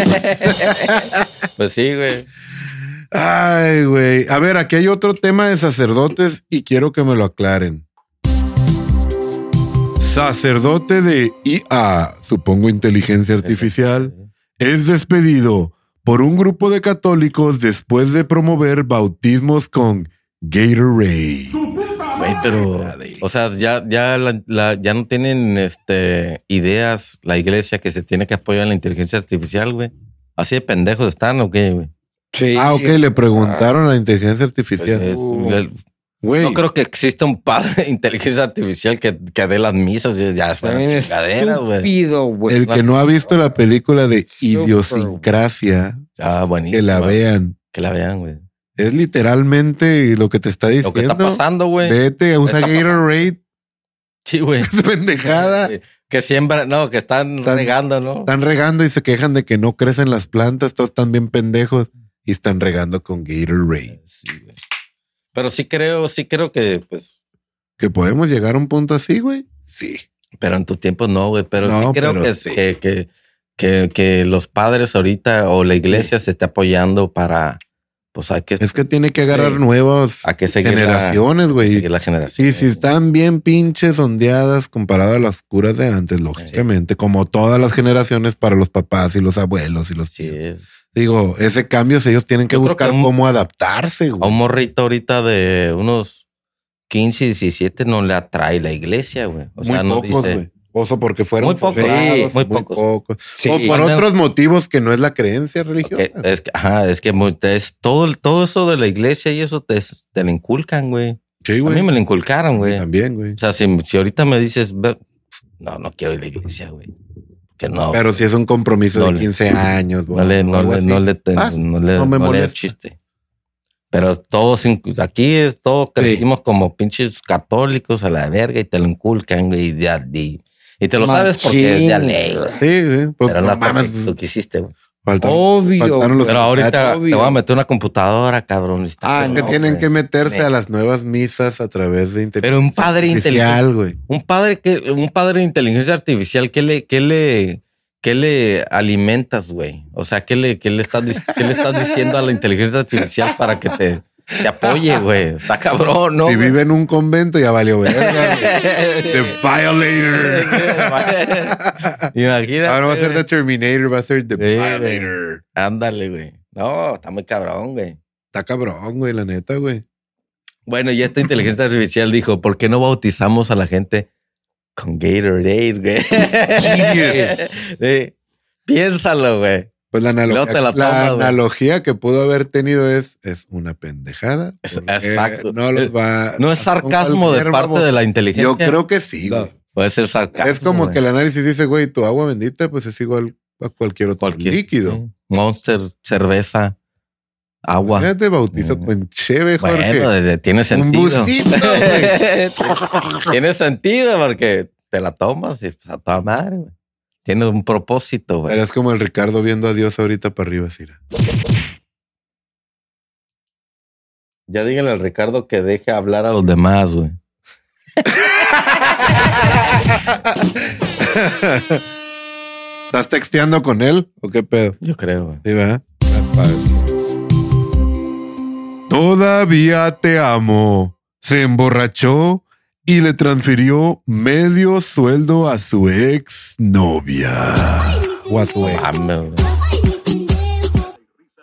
Pues sí, güey. Ay, güey. A ver, aquí hay otro tema de sacerdotes y quiero que me lo aclaren. Sacerdote de IA, supongo inteligencia artificial, es despedido por un grupo de católicos después de promover bautismos con Gatorade. Güey, pero, o sea, ya no tienen ideas la iglesia que se tiene que apoyar en la inteligencia artificial, güey. Así de pendejos están, ¿o qué, güey? Sí. Ah, ok, le preguntaron a la inteligencia artificial. Pues Güey, no creo que exista un padre de inteligencia artificial que dé las misas, ya fueran También chingaderas, güey. estúpido, güey. el que no ha visto la película de Idiosincrasia, Ah, buenísimo. que la vean. Que la vean, güey. Es literalmente lo que te está diciendo. Lo que está pasando, güey. Vete, usa está pasando? Gatorade. Sí, güey. Es pendejada. Que siembran, no, que están regando, ¿no? Están regando y se quejan de que no crecen las plantas. Todos están bien pendejos y están regando con Gatorade. Sí, güey. Pero sí creo que, pues, ¿Que podemos llegar a un punto así, güey? Sí. pero en tu tiempo no, güey. Pero No, sí creo pero que, sí. que los padres ahorita o la iglesia se esté apoyando para, pues hay que, Es que tiene que agarrar Sí. nuevas Hay que seguir generaciones, güey. seguir la generación. Y si están bien pinches ondeadas comparadas a las curas de antes, lógicamente, como todas las generaciones para los papás y los abuelos y los Sí, tíos. Digo, ese cambio ellos tienen que Yo creo buscar que cómo adaptarse, a un güey. morrito ahorita de unos 15, 17 no le atrae la iglesia, güey. O sea, Muy no pocos, dice... güey. Oso porque fueron Muy pocos, forzados, sí, muy pocos. Sí. O por Bueno, otros motivos que no es la creencia religiosa. Es que es todo eso de la iglesia y eso te lo inculcan, güey. Sí, A güey. mí me lo inculcaron, güey. También, güey. O sea, si ahorita me dices, no quiero ir a la iglesia, güey. Que no. Pero si es un compromiso No de le- 15 años, güey. no me le molesta. chiste. Pero todos, aquí es todo, crecimos como pinches católicos a la verga y te lo inculcan, güey. Y te lo sabes porque es de ley, güey. Sí, güey. Pues Pero no no mames. porque tú quisiste, güey. Obvio. faltaron los Pero ahorita obvio. te voy a meter una computadora, cabrón. Ah, Es no, que tienen güey. que meterse Neta. a las nuevas misas a través de Pero un padre artificial, güey. Un padre de inteligencia artificial, ¿qué ¿qué le alimentas, güey? O sea, ¿qué le estás diciendo a la inteligencia artificial para que te apoye, güey? Está cabrón, ¿no? Si güey? vive en un convento, ya valió verga. The Violator. Imagínate. Ahora va a ser güey. The Terminator, va a ser The Sí, Violator. Ándale, güey. No, está muy cabrón, güey. Está cabrón, güey, la neta, güey. Bueno, y esta inteligencia artificial dijo, ¿por qué no bautizamos a la gente con Gatorade, güey? Sí. Piénsalo, güey. Pues la Luego te la tomas, güey. analogía que pudo haber tenido es una pendejada. Es- porque exacto. No los va. No es sarcasmo de cualquier parte baboso. de la inteligencia. Yo creo que sí, No. güey. Puede ser sarcasmo. Es como güey. que el análisis dice, güey, tu agua bendita, pues es igual a cualquier otro líquido. sí. Monster, cerveza, agua. Imagínate, bautizo con cheve, Jorge. Bueno, tiene Un sentido. busito, güey. Tiene sentido porque te la tomas y pues, a toda madre, güey. Tiene un propósito, güey. Pero es como el Ricardo viendo a Dios ahorita para arriba, Sira. Ya díganle al Ricardo que deje hablar a los demás, güey. ¿Estás texteando con él o qué pedo? Yo creo, güey. Sí, ¿verdad? Todavía te amo. Se emborrachó y le transfirió medio sueldo a su ex novia. O a su ex. Mames, güey. Ay, mi pendejo.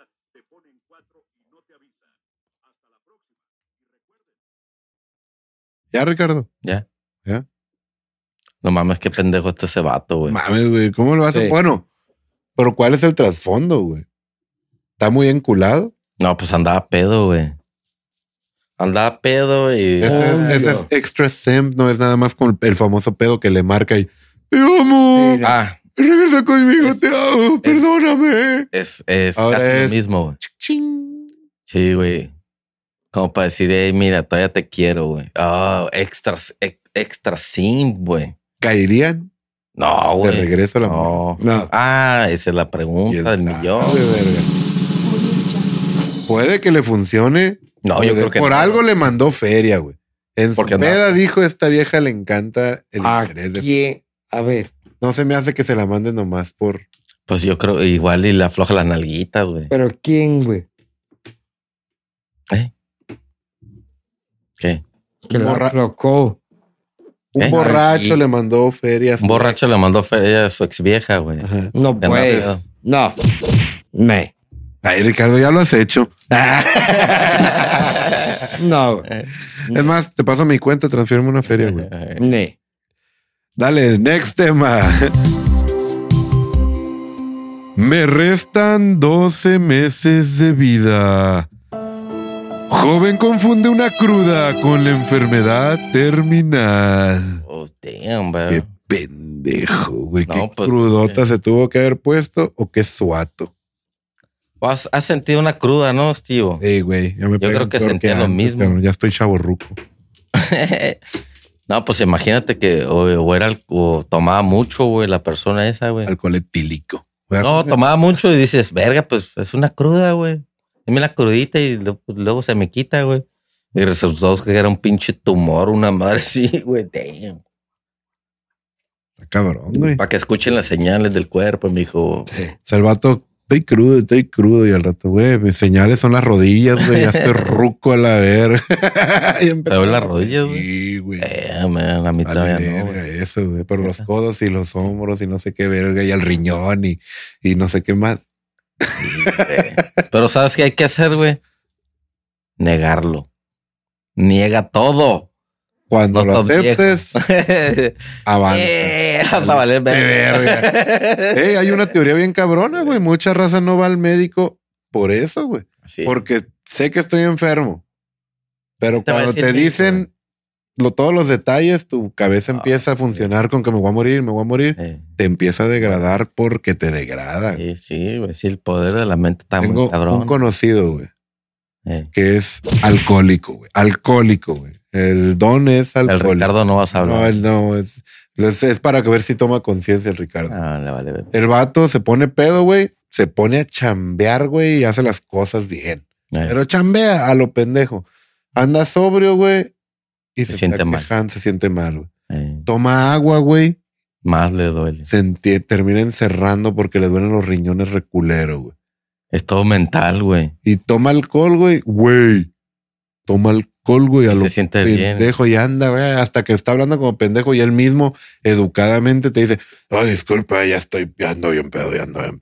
Ya, Ricardo. Ya. Ya. No mames, qué pendejo este ese vato, güey. Mames, güey. ¿Cómo lo hace? Sí. Bueno, pero ¿cuál es el trasfondo, güey? ¿Está muy enculado? No, pues andaba pedo, güey. Andaba pedo y... Ese es extra simp, no es nada más con el famoso pedo que le marca y te amo. Sí, Ah, Regresa conmigo, Es- te amo, perdóname. es Ahora casi es- lo mismo, güey. Ching. Sí, güey. Como para decir, hey, mira, todavía te quiero, güey. Oh, extra simp, güey. ¿Caerían No, de güey. regreso a la No. No. Ah, esa es la pregunta del millón. De verga. Puede que le funcione. No, yo creo que por no. algo le mandó feria, güey. En su Porque no. peda dijo, esta vieja le encanta el ¿A interés de... quién? A ver, No se me hace que se la mande nomás por... Pues yo creo igual y le afloja las nalguitas, güey. pero ¿quién, güey? ¿Eh? ¿Qué? Que Un la borra- aflocó. Un ¿Eh? borracho Y- le mandó feria. a su Un borracho le mandó feria a su ex vieja, güey. ex. Ajá. No Que puedes. anda No. Me. Ay, Ricardo, ya lo has hecho. No. Es más, te paso mi cuenta, transfírame una feria, güey. Ne. Dale, next tema. Me restan 12 meses de vida. Joven confunde una cruda con la enfermedad terminal. Oh, damn, bro. Qué pendejo, güey. No, Qué pues, crudota se tuvo que haber puesto o qué suato. Has sentido una cruda, ¿no, Steve? Ey, güey, ya me Yo pegan creo que peor sentía lo mismo. cabrón. Ya estoy chavorruco. No, pues imagínate que o tomaba mucho, güey, la persona esa, güey. Alcohol etílico. No, tomaba mucho y dices, verga, pues es una cruda, güey. Dime la crudita y luego se me quita, güey. Y resultó que era un pinche tumor, una madre así, güey. Damn. Está cabrón, güey. Para que escuchen las señales del cuerpo, me dijo. O sea, el vato, estoy crudo. Y al rato, güey, mis señales son las rodillas, güey. Ya estoy ruco a la verga. ¿Te duele las rodillas, güey? Sí, güey. Man, a mí Vale, todavía no, verga, güey. eso, güey. Pero los codos y los hombros y no sé qué verga. Y el riñón y no sé qué más. Pero ¿sabes qué hay que hacer, güey? Negarlo. Niega todo. Cuando No lo estás aceptes, avanza. Vas a valer De verga. verga. Hay una teoría bien cabrona, güey. Mucha raza no va al médico por eso, güey. Sí. Porque sé que estoy enfermo. Pero Te va a cuando decir te médico, dicen todos los detalles, tu cabeza empieza a funcionar con que me voy a morir. Te empieza a degradar porque te degrada. Sí, güey. Sí, el poder de la mente está Tengo muy cabrón. un conocido, güey, Eh, que es alcohólico, güey. Alcohólico, güey. El don es El alcohólico. Ricardo no vas a hablar. No, él no. Es para ver si toma conciencia el Ricardo. Ah, le vale ver. El vato se pone pedo, güey. Se pone a chambear, güey, y hace las cosas bien. Pero chambea a lo pendejo. Anda sobrio, güey. Y Se se siente está mal. quejando, se siente mal, güey. Toma agua, güey. Más le duele. termina encerrando porque le duelen los riñones reculero, güey. Es todo mental, güey. Y toma alcohol, güey. Toma alcohol, güey. A Y lo se siente bien. pendejo y anda, güey. Hasta que está hablando como pendejo y él mismo, educadamente, te dice, oh, disculpa, ya ando bien pedo,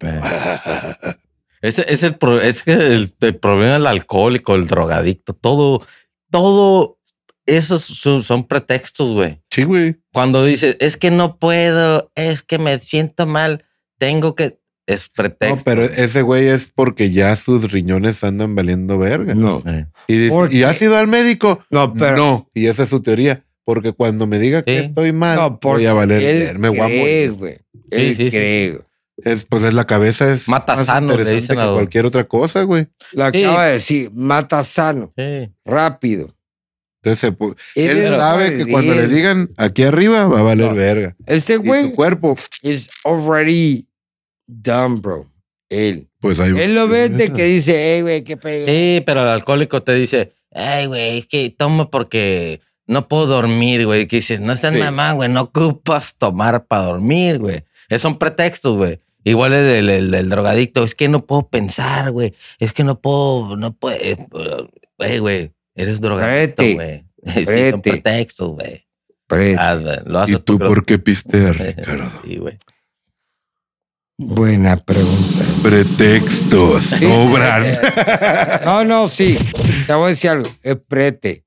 Es que el problema del alcohólico, el drogadicto, todo esos son pretextos, güey. Sí, güey. Cuando dices, es que no puedo, es que me siento mal, tengo que... Es pretexto. No, pero ese güey es porque ya sus riñones andan valiendo verga. No. Y dice, ¿Por ¿y qué? has ido al médico? No, pero- No. Y esa es su teoría. Porque cuando me diga que Sí. estoy mal, No, porque voy a valer él ver, me voy a cree, morir. güey. Él Sí. cree, güey. Pues es la cabeza es Mata más sano, le interesante dicen que a- cualquier otra cosa, güey. Lo Sí. acaba de decir, mata sano, Sí. rápido. Entonces, él Eres sabe que cuando le riesgo. digan aquí arriba va a valer No. verga. Este Y tu güey cuerpo, is already done, bro. Él pues ahí. lo ve de que dice, hey, güey, qué pedo. Sí, pero el alcohólico te dice, ay, güey, es que tomo porque no puedo dormir, güey. Que dices, no seas Sí. mamá, güey, no ocupas tomar para dormir, güey. Esos son pretextos, güey. Igual el del drogadicto, es que no puedo pensar, güey. Es que no puedo. Güey, eres drogadicto, Prete. güey. Sí, son Prete. pretextos, güey. Pero, Lo haces ¿Y tú porque por qué pisteas, Ricardo? Sí, güey. buena pregunta. Pretextos sobran. No, sí. Te voy a decir algo. Es prete.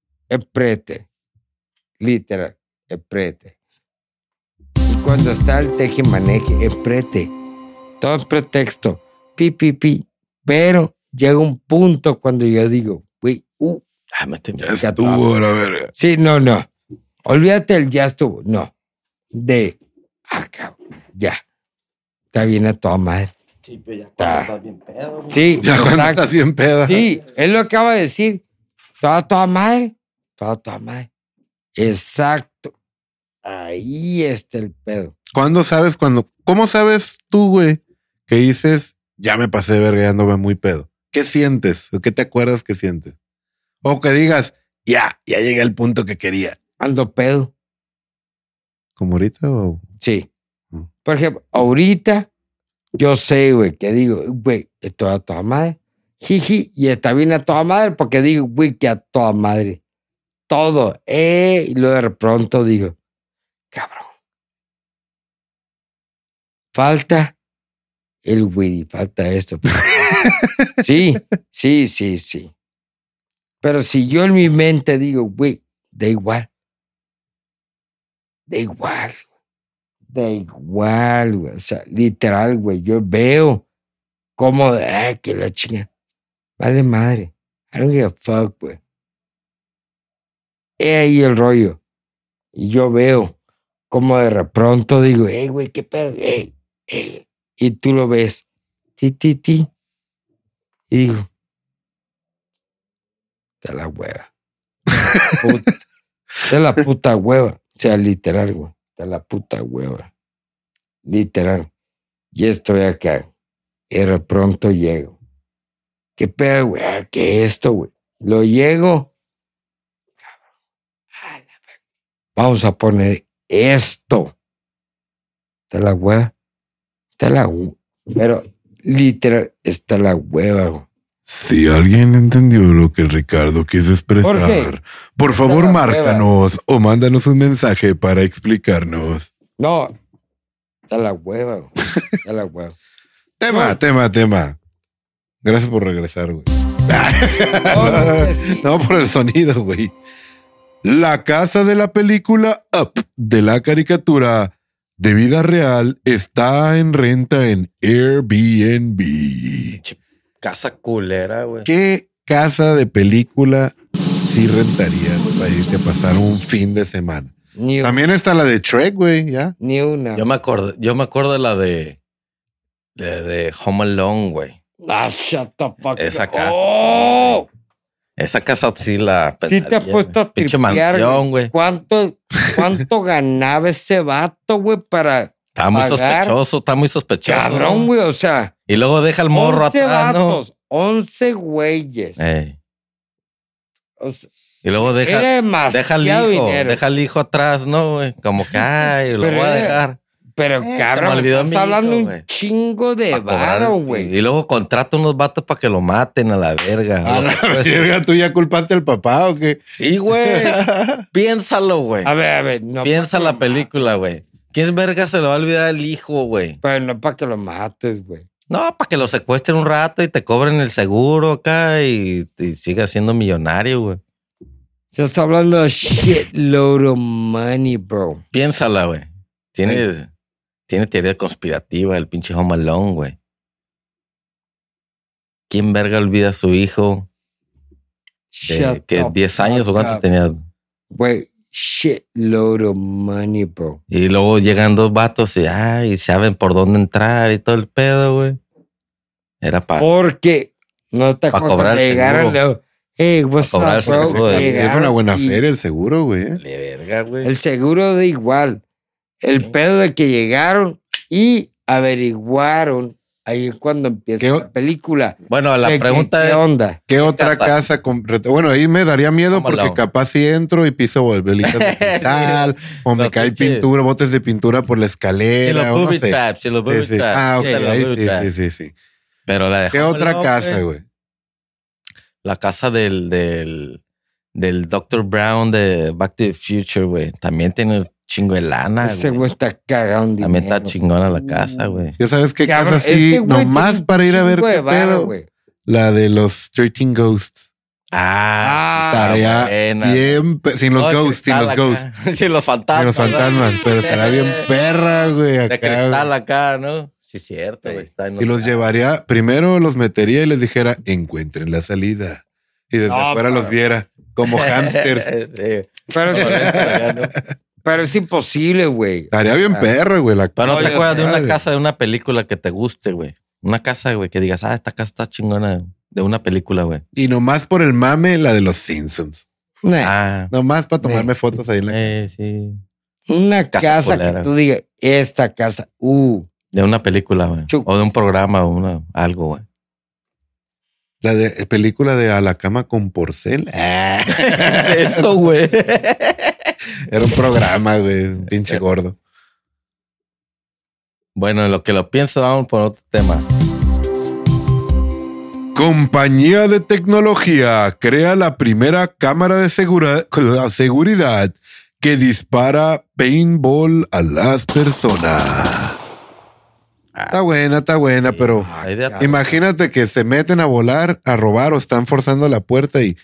Literal. Es prete. Y cuando está el tejimaneje, es prete. Todo es pretexto. Pi. Pero llega un punto cuando yo digo, güey, Me estoy... Ya estuvo a la verga. sí, no. Olvídate el ya estuvo. No. Cabrón, ya. Está bien a toda madre. Sí, pero ya Ta. estás bien pedo, güey. Sí, Ya cuando exacto. estás bien peda. Sí, él lo acaba de decir. Toda madre. Toda madre. Exacto. Ahí está el pedo. ¿Cuándo sabes cómo sabes tú, güey, que dices, ya me pasé de verga, ya ando muy pedo? ¿Qué sientes? ¿O qué te acuerdas que sientes? O que digas, ya llegué al punto que quería. Ando pedo. ¿Como ahorita o...? Sí. Mm. Por ejemplo, ahorita yo sé, güey, que digo, güey, estoy a toda madre. Jiji, y está bien a toda madre porque digo, güey, que a toda madre. Todo. Y luego de pronto digo, cabrón. Falta el Willy, falta esto. Sí. Pero si yo en mi mente digo, güey, da igual. Da igual, güey. O sea, literal, güey. Yo veo cómo, que la chinga. Vale madre. I don't give a fuck, güey. He ahí el rollo. Y yo veo cómo de pronto digo, hey, güey, qué pedo, hey. Y tú lo ves. Ti. Y digo, de la hueva. De la puta hueva. O sea, literal, güey. De la puta hueva. Literal. Y estoy acá. Y de pronto llego. ¿Qué pedo, güey? ¿Qué es esto, güey? Lo llego. Cabrón. Vamos a poner esto. De la hueva. Pero literal, está la hueva, güey. Si alguien entendió lo que el Ricardo quiso expresar, Jorge, por favor la márcanos o mándanos un mensaje para explicarnos. No. De la hueva, güey. De la hueva. Tema. Gracias por regresar, güey. No, sí. No, por el sonido, güey. La casa de la película Up de la caricatura de vida real está en renta en Airbnb. Casa culera, güey. ¿Qué casa de película sí rentarías para irte a pasar un fin de semana? Ni, También está la de Shrek, güey, ya. ni una. Yo me acuerdo de la de Home Alone, güey. Shut the fuck Esa up. casa. ¡Oh! Esa casa sí la Sí te has pensaría, puesto a güey. Pinche tripear, mansión, güey. ¿Cuánto ganaba ese vato, güey, para Está muy pagar? sospechoso. Cabrón, ¿no? güey, o sea, Y luego deja el morro 11 atrás, ¿no? vatos, 11 güeyes. O sea, Y luego era deja demasiado dinero. deja al hijo atrás, ¿no, güey? Como que, ay, lo Pero voy a era- dejar. Pero, se me cabrón, olvidó estás mi hablando hijo, un güey. chingo de Pa' cobrar, varo, güey. Y luego contrata unos vatos para que lo maten a la verga. A Los la secuestran. verga, ¿tú ya culpaste al papá o qué? Sí, güey. Piénsalo, güey. A ver, no. Piensa pa' que la lo película, güey. ¿Quién verga se le va a olvidar el hijo, güey? Pero no para que lo mates, güey. No, para que lo secuestren un rato y te cobren el seguro acá y sigas siendo millonario, güey. Estás hablando de shitload of money, bro. Piénsala, güey. Tiene teoría conspirativa el pinche Home Alone, güey. ¿Quién verga olvida a su hijo de Shut que the 10 años o fuck cuánto up. tenía? Güey, shitload of money, bro. Y luego llegan dos vatos y saben por dónde entrar y todo el pedo, güey. Era para Porque no te Pa' acuerdas cobrar que el llegaron. seguro. Hey, what's Pa' cobrar up, el bro? seguro de- Es Llegaron una buena y feria el seguro, güey. de verga, güey. El seguro de igual. El pedo de que llegaron y averiguaron. Ahí es cuando empieza ¿Qué o- la película. Bueno, la De que, pregunta ¿qué es, onda? ¿Qué otra casa? casa? Bueno, ahí me daría miedo Home porque Alone. capaz si entro y piso velitas de cristal o me Los cae pinches- pintura, botes de pintura por la si los esquera o no booby sé. traps, si los Sí, booby sí. traps. Ah, ok, Sí, los ahí booby sí, traps. sí. Pero la de ¿Qué Home otra Alone, casa, güey? La casa del Dr. Brown de Back to the Future, güey. También tiene un chingo de lana, Ese güey. güey está cagando. También está chingona la casa, güey. ¿Ya sabes qué Cabrón, casa sí? este güey Nomás tiene un para ir a ver chingo de qué varo, pedo. güey. La de los 13 Ghosts. Estaría buena. bien... Sin los No, ghosts, sin cristal los acá. ghosts. Sin los fantasmas. Sin los fantasmas. Pero estará bien perra, güey. De Acá, cristal acá, ¿no? Sí, cierto, güey. Está en y los llevaría, primero los metería y les dijera, encuentren la salida. Y desde No, afuera los pero- viera como hámsters. Sí. Pero es, pero es imposible, güey. Estaría bien perro, güey. Pero no No, te yo acuerdas sé. de una casa de una película que te guste, güey. Una casa, güey, que digas, esta casa está chingona de una película, güey. Y nomás por el mame, la de los Simpsons. Nah. Ah, Nomás para tomarme fotos ahí en la... sí. Una Casa casa culera. que tú digas, esta casa, De una película, güey. Chu- O de un programa o algo, güey. La de película de A la cama con porcel. Eso, güey. Era un programa, güey. Un pinche gordo. Bueno, en lo que lo pienso, vamos por otro tema. Compañía de tecnología crea la primera cámara de seguridad que dispara paintball a las personas. Está buena, pero La idea- imagínate que se meten a volar, a robar o están forzando la puerta y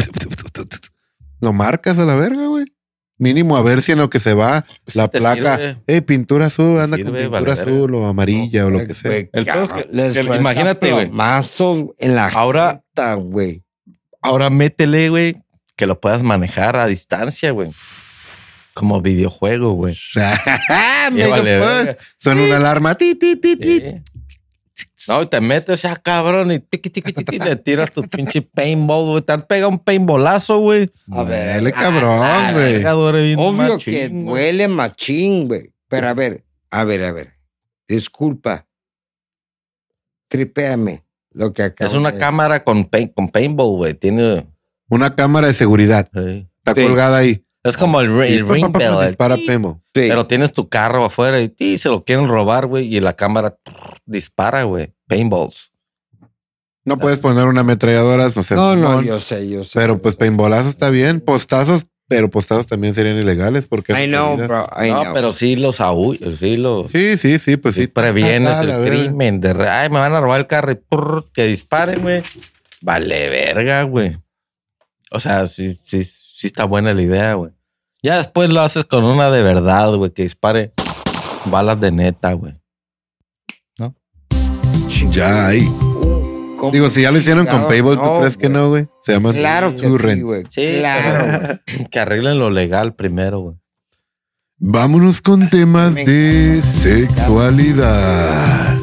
lo marcas a la verga, güey. Mínimo a ver si en lo que se va la te placa, sirve. pintura azul, anda Sirve, con pintura vale verga. azul o amarilla o lo que sea. Güey, El pedo es cabrón, que- les que suelta imagínate, güey. plomazos en la Ahora- jeta, güey. Ahora métele, güey, que lo puedas manejar a distancia, güey. Como videojuego, güey. Mega vale fun. verga. Son una alarma. Ti, ti, ti, ti. Sí. No, y te metes ya, cabrón, y le tiras tu pinche paintball, güey. Te han pegado un paintballazo, güey. A ver. Duele, cabrón, güey. Verga, duele bien Obvio machín, que güey. duele machín, güey. Pero a ver. Disculpa. Tripéame lo que acabo Es una de- cámara con paintball, güey. Tiene... Una cámara de seguridad. Está Sí. colgada ahí. Es como el ring bell. el- Dispara Pemo. Sí. Pero tienes tu carro afuera y se lo quieren robar, güey. Y la cámara dispara, güey. Paintballs. No puedes poner una ametralladora, no sé. No, yo sé. Pero pues paintballazos está bien. Postazos, pero postazos también serían ilegales porque... I know, bro. I No, know. pero sí los sí los... Sí, pues sí. previenes Ah, la el verga. crimen. Ay, me van a robar el carro y que disparen, güey. Vale, verga, güey. O sea, sí está buena la idea, güey. Ya después lo haces con una de verdad, güey, que dispare balas de neta, güey. Ya hay. ¿Cómo? Digo, si ya lo hicieron con Claro, Paintball, ¿tú no, crees que güey. no, güey? Se llama Claro que sí, Torrents. güey. Sí, Claro. que arreglen lo legal primero, güey. Vámonos con temas de sexualidad.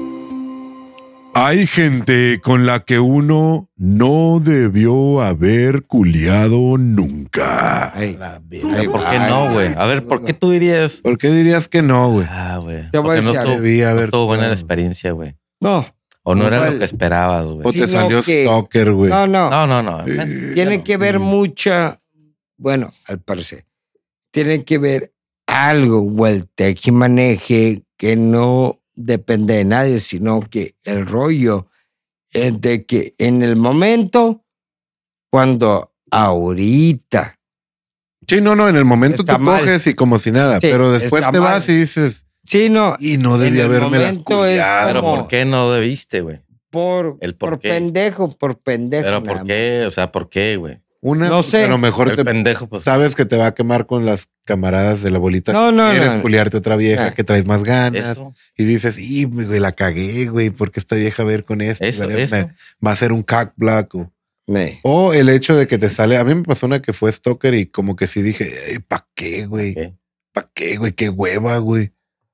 Hay gente con la que uno no debió haber culiado nunca. Ay, ¿Por qué no, güey? A ver, ¿por qué tú dirías? ¿Por qué dirías que no, güey? Ah, güey. Te voy a Porque no decir tuvo, algo. Debía haber no tuvo buena la culiado. experiencia, güey. no, O no era Igual. lo que esperabas, O güey. te Sino salió que- stalker, güey. No, no. No. Tiene que ver mucha, bueno, al parecer, tiene que ver algo, o el tejimaneje, que no depende de nadie, sino que el rollo es de que en el momento, cuando ahorita, Sí, no, en el momento Está tú mal. coges y como si nada, Sí, pero después está te mal. vas y dices, sí, no, y no en debía el haberme la momento es Pero como- ¿por qué no debiste, güey? por ¿Por qué? pendejo, por pendejo. Pero nada ¿por qué? O sea, ¿por qué, güey? Una, No sé. a lo mejor El te pendejo, pues. sabes que te va a quemar con las camaradas de la bolita. No, no, Quieres no. culiarte otra vieja Nah. que traes más ganas. Eso, Y dices, y güey, la cagué, güey, porque esta vieja va a ir con esto. eso. Va a ser un cock block. Me- O el hecho de que te sale. A mí me pasó una que fue stalker y como que sí dije, ¿para qué, güey? ¿Qué? ¿Para qué, güey? Qué hueva, güey.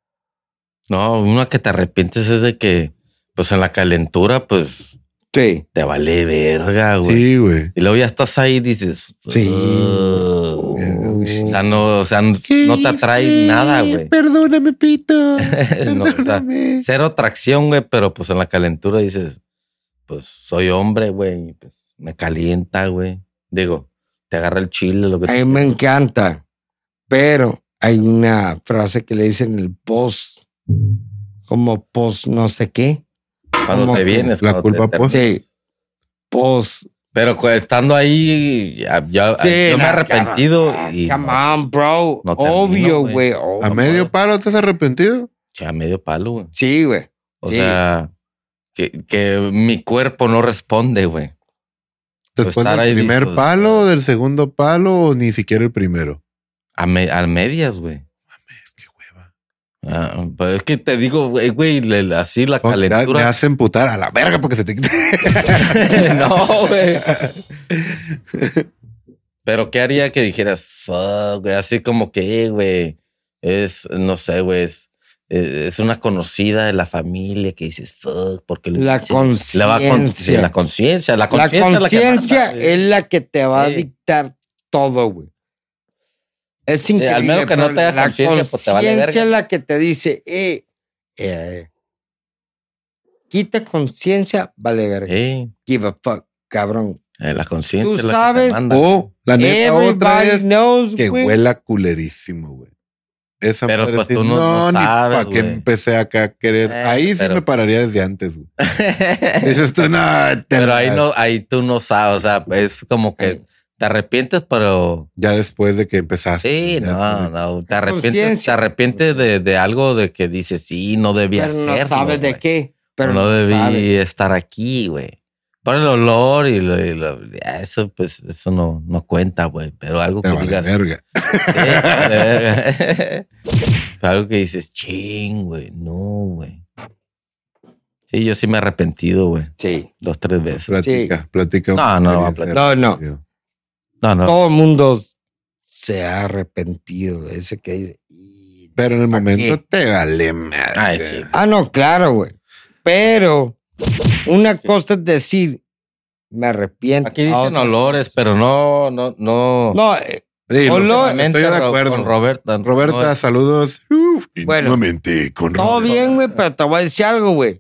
No, una que te arrepientes es de que, pues en la calentura, pues Sí. te vale verga, güey. Sí, güey. Y luego ya estás ahí y dices, Sí. "Ugh". Uy. O sea, no te atrae nada, güey. Perdóname, pito. No, o sea, Perdóname. cero atracción, güey, pero pues en la calentura dices, pues soy hombre, güey, y, pues me calienta, güey. Digo, te agarra el chile, lo que A mí me encanta, pero hay una frase que le dicen el post, como post no sé qué. cuando como te que vienes. la cuando culpa, pues. Sí, post. Pero estando ahí, yo me he arrepentido y Come on, bro. no termino, Obvio, güey. güey. ¿A obvio. medio palo te has arrepentido? a medio palo, güey. Sí, güey. O Sí. sea, que mi cuerpo no responde, güey. ¿Después estar del ahí primer dispuesto. palo, del segundo palo o ni siquiera el primero? A medias, güey. Es que hueva. Pues es que te digo, güey, así la Fuck, me calentura. hace emputar a la verga porque se te quite. No, güey. Pero ¿qué haría que dijeras, fuck, güey? Así como que, güey, no sé, güey, es una conocida de la familia que dices, fuck, porque La conciencia. la conciencia. La La conciencia es la que conciencia manda, güey. es la que te va a Sí. dictar todo, güey. Es increíble. al menos que no pero te hagas la conciencia, pues te vale verga. es la que te dice, quita conciencia, vale verga. Sí, Give a fuck, cabrón. la conciencia Tú es la sabes- que te manda. O la neta otra Everybody es knows, que güey. huela culerísimo, güey. Esa Pero, madre pues, sí, tú no ni sabes, para qué güey. empecé acá a querer. Ahí sí pero- me pararía desde antes, güey. Dices tú, no, Pero ahí tú no sabes, o sea, es como que te arrepientes, pero Ya después de que empezaste. sí, ya después de- no, te Conciencia. arrepientes de algo de que dices, sí, no debía Pero no hacerlo, sabes de güey. qué. Pero no debí sabes. estar aquí, güey. Por el olor ya, eso, pues, eso no cuenta, güey. Pero algo Te que vale digas, verga. algo que dices, ching, güey, no, güey. Sí, yo sí me he arrepentido, güey. Sí. 2, 3 veces. Platica. No, una no, va a experiencia. No. No. Todo el mundo se ha arrepentido de ese que dice. Pero en el ¿Para momento qué? te vale madre. Ay, sí. Ah, no, claro, güey. Pero una cosa es decir, me arrepiento. Aquí dicen Otra- olores, pero no. No, Sí, Olor- estoy de acuerdo. Con Roberta. Roberta, no, saludos. Bueno. Íntimamente con todo Roberta. bien, güey, pero te voy a decir algo, güey.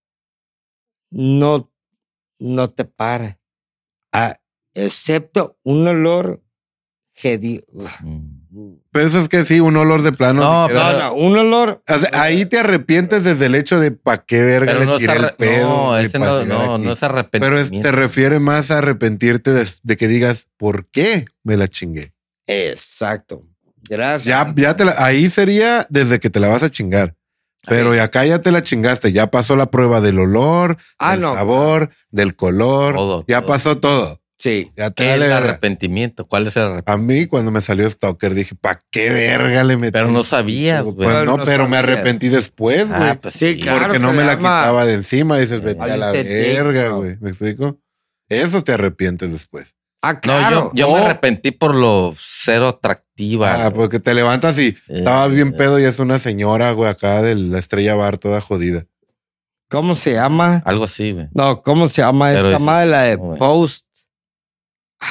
No te para. Ah, excepto un olor que Pero eso es que sí, un olor de plano. No, ni siquiera- no, un olor. O sea, ahí te arrepientes desde el hecho de pa' qué verga Pero le no tiré el pedo. no, güey, ese pa' no, llegar no, aquí. no es Pero arrepentimiento. se refiere más a arrepentirte de que digas, ¿por qué me la chingué? Exacto. Gracias. Ya ahí sería desde que te la vas a chingar. Pero y acá ya te la chingaste, ya pasó la prueba del olor, del no. sabor, del color, Todo, ya todo. pasó todo. Sí. Ya te ¿Qué es vale el verga. arrepentimiento? ¿Cuál es el arrepentimiento? A mí cuando me salió Stalker dije, ¿pa' qué verga le metí? Pero no sabías, güey. Pues no, No pero me sabías. arrepentí después, güey. Ah, pues Sí, sí, claro. porque no se me la llama- quitaba de encima. Dices, vete a la Valiste verga, dick, güey. ¿Me explico? Eso te arrepientes después. Ah, No, claro. yo me No. arrepentí por lo cero atractiva. Ah, güey. porque te levantas y estabas bien pedo y es una señora, güey, acá de la Estrella Bar toda jodida. ¿Cómo se llama? Algo así, güey. No, ¿cómo se llama Pero esta ese- madre? La de no, güey. Post.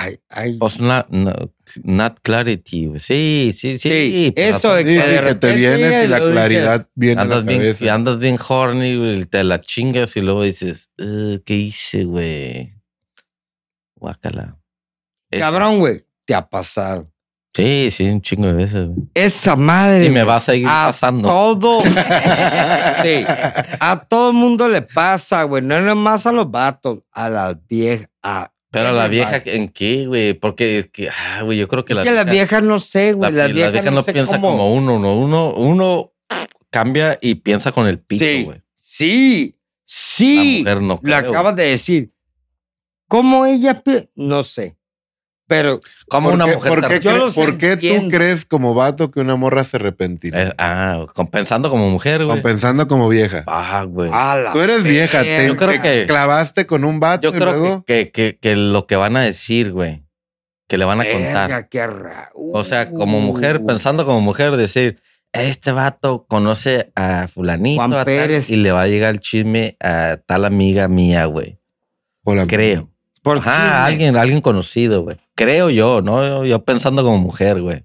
Ay. Pues not clarity, güey. Sí. Sí, pero eso de Sí, que de sí, que te repente vienes y la lo dices, claridad viene a la andas bien, cabeza. andas bien horny, güey, te la chingas y luego dices, ¿qué hice, güey? Guácala. Eso. Cabrón, güey, te ha pasado. Sí, un chingo de veces, güey. Esa madre. Y me güey, va a seguir pasando. Todo. Sí. A todo el mundo le pasa, güey. No nomás a los vatos, a las viejas. Pero a la vieja, ¿en qué, güey? Porque, güey, yo creo que Es que las viejas no sé, güey. la Las viejas vieja no sé piensa cómo. como uno, ¿no? Uno cambia y piensa con el pito, Sí, güey. sí, sí. La mujer no Lo creo. acabas de decir. ¿Cómo ella? No sé. Pero Como una mujer ¿Por qué, se Yo los por qué tú entiendo. crees como vato que una morra se arrepentirá? pensando como mujer, güey. Compensando como vieja. Güey. a la Tú eres vieja, verga. Yo creo te que- clavaste con un vato Yo y creo luego... que lo que van a decir, güey, que le van a contar. Verga, qué raro. O sea, como mujer, pensando como mujer, decir, este vato conoce a fulanito Juan a tal, Pérez. y le va a llegar el chisme a tal amiga mía, güey. Hola, Creo. ¿Por Ajá, qué? alguien conocido, güey. Creo yo, ¿no? Yo pensando como mujer, güey.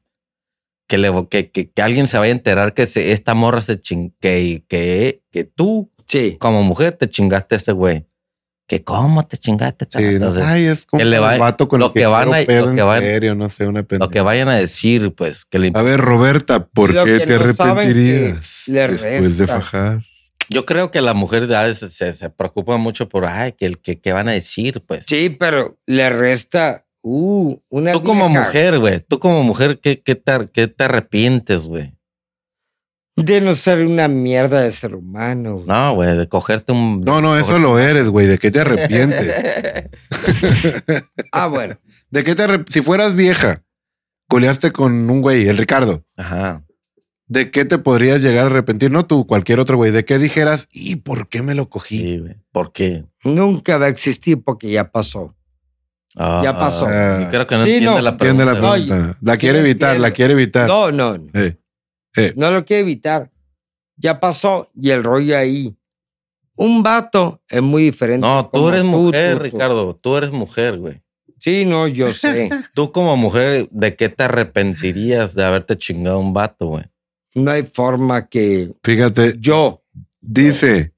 Que alguien se vaya a enterar que esta morra se que tú, Sí. como mujer, te chingaste a ese güey. Que cómo te chingaste. Sí, no, Entonces, ay, es como que le va- el vato con lo el que que van quiero a- pedo lo en que van- serio, no sé, una lo pendeja. que vayan a decir, pues, que le A ver, Roberta, ¿por Lo qué que te no saben arrepentirías que le después de resta. fajar? Yo creo que la mujer a veces se preocupa mucho por, que van a decir, pues. Sí, pero le resta una Tú como vieja mujer, güey. Tú como mujer, ¿qué te arrepientes, güey? de no ser una mierda de ser humano. Güey. No, güey, de cogerte un... No, eso lo eres, güey. ¿De qué te arrepientes? Bueno. ¿De qué si fueras vieja, coleaste con un güey, el Ricardo, Ajá. ¿de qué te podrías llegar a arrepentir? No tú, cualquier otro güey. ¿De qué dijeras? ¿Y por qué me lo cogí? Sí, güey. ¿Por qué? Nunca va a existir porque ya pasó. Ya pasó. Yo creo que no Sí, entiende no. la Entiende la pregunta. güey. pregunta. La quiere no evitar, entiendo. la quiere evitar. No, no. No lo quiere evitar. Ya pasó y el rollo ahí. Un vato es muy diferente. No, tú como eres mujer, tú. Ricardo. Tú eres mujer, güey. Sí, no, yo sé. Tú como mujer, ¿de qué te arrepentirías de haberte chingado un vato, güey? No hay forma que Fíjate, yo. dice,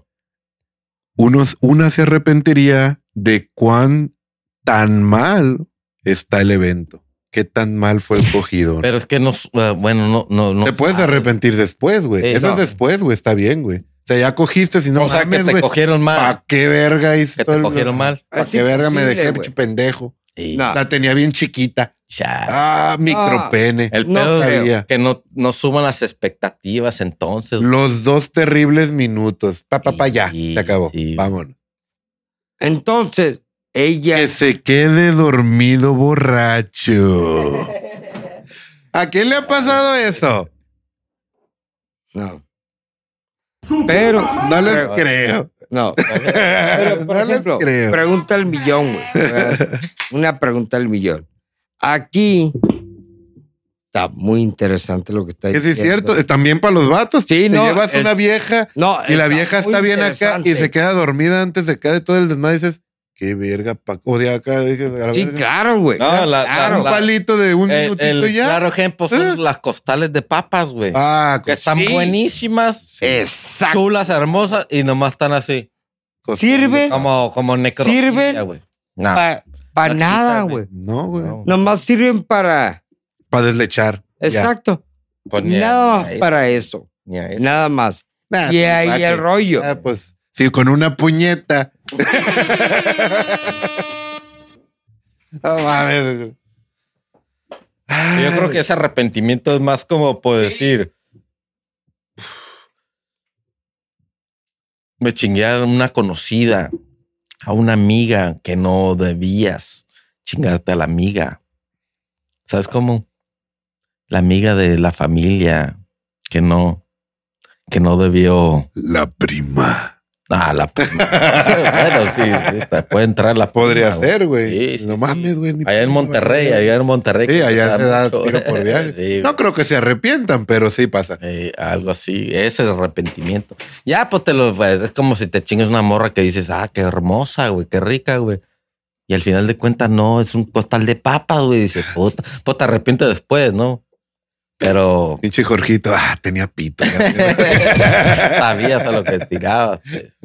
una se arrepentiría de cuán tan mal está el evento. Qué tan mal fue el cogido. Pero es que no, bueno, no. Te puedes sabes. arrepentir después, güey. Sí, Eso no. es después, güey. Está bien, güey. O sea, ya cogiste, si no O sea, que mames, te güey. cogieron mal. ¿Para qué verga hice Que todo te el- cogieron mal. ¿Para Es qué verga me imposible, dejé, güey. pinche pendejo? Y No. La tenía bien chiquita. ya. Micropene. El No pedo creo. es que no suban las expectativas entonces. Los 2 terribles minutos. Ya. Sí, Se acabó. sí. Vámonos. Entonces, ella. Que se quede dormido borracho. ¿A quién le ha pasado eso? No. Pero. No les creo. No. Pero, por No les ejemplo, creo. pregunta al millón, güey. Una pregunta al millón. Aquí está muy interesante lo que está Que diciendo. sí es cierto. También para los vatos. Sí, Te no, llevas es- una vieja No, y la está vieja muy está bien acá y interesante. se queda dormida antes de que de todo el desmadre. Dices, qué verga, Paco. De acá, dije, a la Sí, verga. claro, güey. No, claro. Un palito de un minutito el ya. claro ejemplo son las costales de papas, güey. Que están sí. buenísimas, Exacto. chulas, hermosas y nomás están así. Sirven Como necrofilia, Sirven güey. No. para No nada, existen, güey. No, güey. No. Nomás sirven para. Para deslechar. Ya. Exacto. Pues ni a- Nada ni más a eso, para eso. ni a eso. Nada más. Nah, Y ahí ¿para qué? el rollo. Pues, sí, con una puñeta. No mames. güey. Yo creo que ese arrepentimiento es más como por decir, me chingué a una conocida, a una amiga que no debías chingarte a la amiga. ¿Sabes cómo? La amiga de la familia que no debió. La prima. La prima. Bueno, sí, te puede entrar la prima, Podría ser, güey. Sí, sí, no sí. mames, güey. es mi Allá en prima, Monterrey, güey. allá en Monterrey. Sí, que allá se da mucho. tiro por viaje. Sí, No creo que se arrepientan, pero sí pasa. algo así, ese es el arrepentimiento. Ya, pues es como si te chingas una morra que dices, qué hermosa, güey, qué rica, güey. Y al final de cuentas, no, es un costal de papas, güey. Dice, puta, pues te arrepientes después, ¿no? Pero Pinche Jorgito, tenía pito. sabías a lo que tirabas. Pues.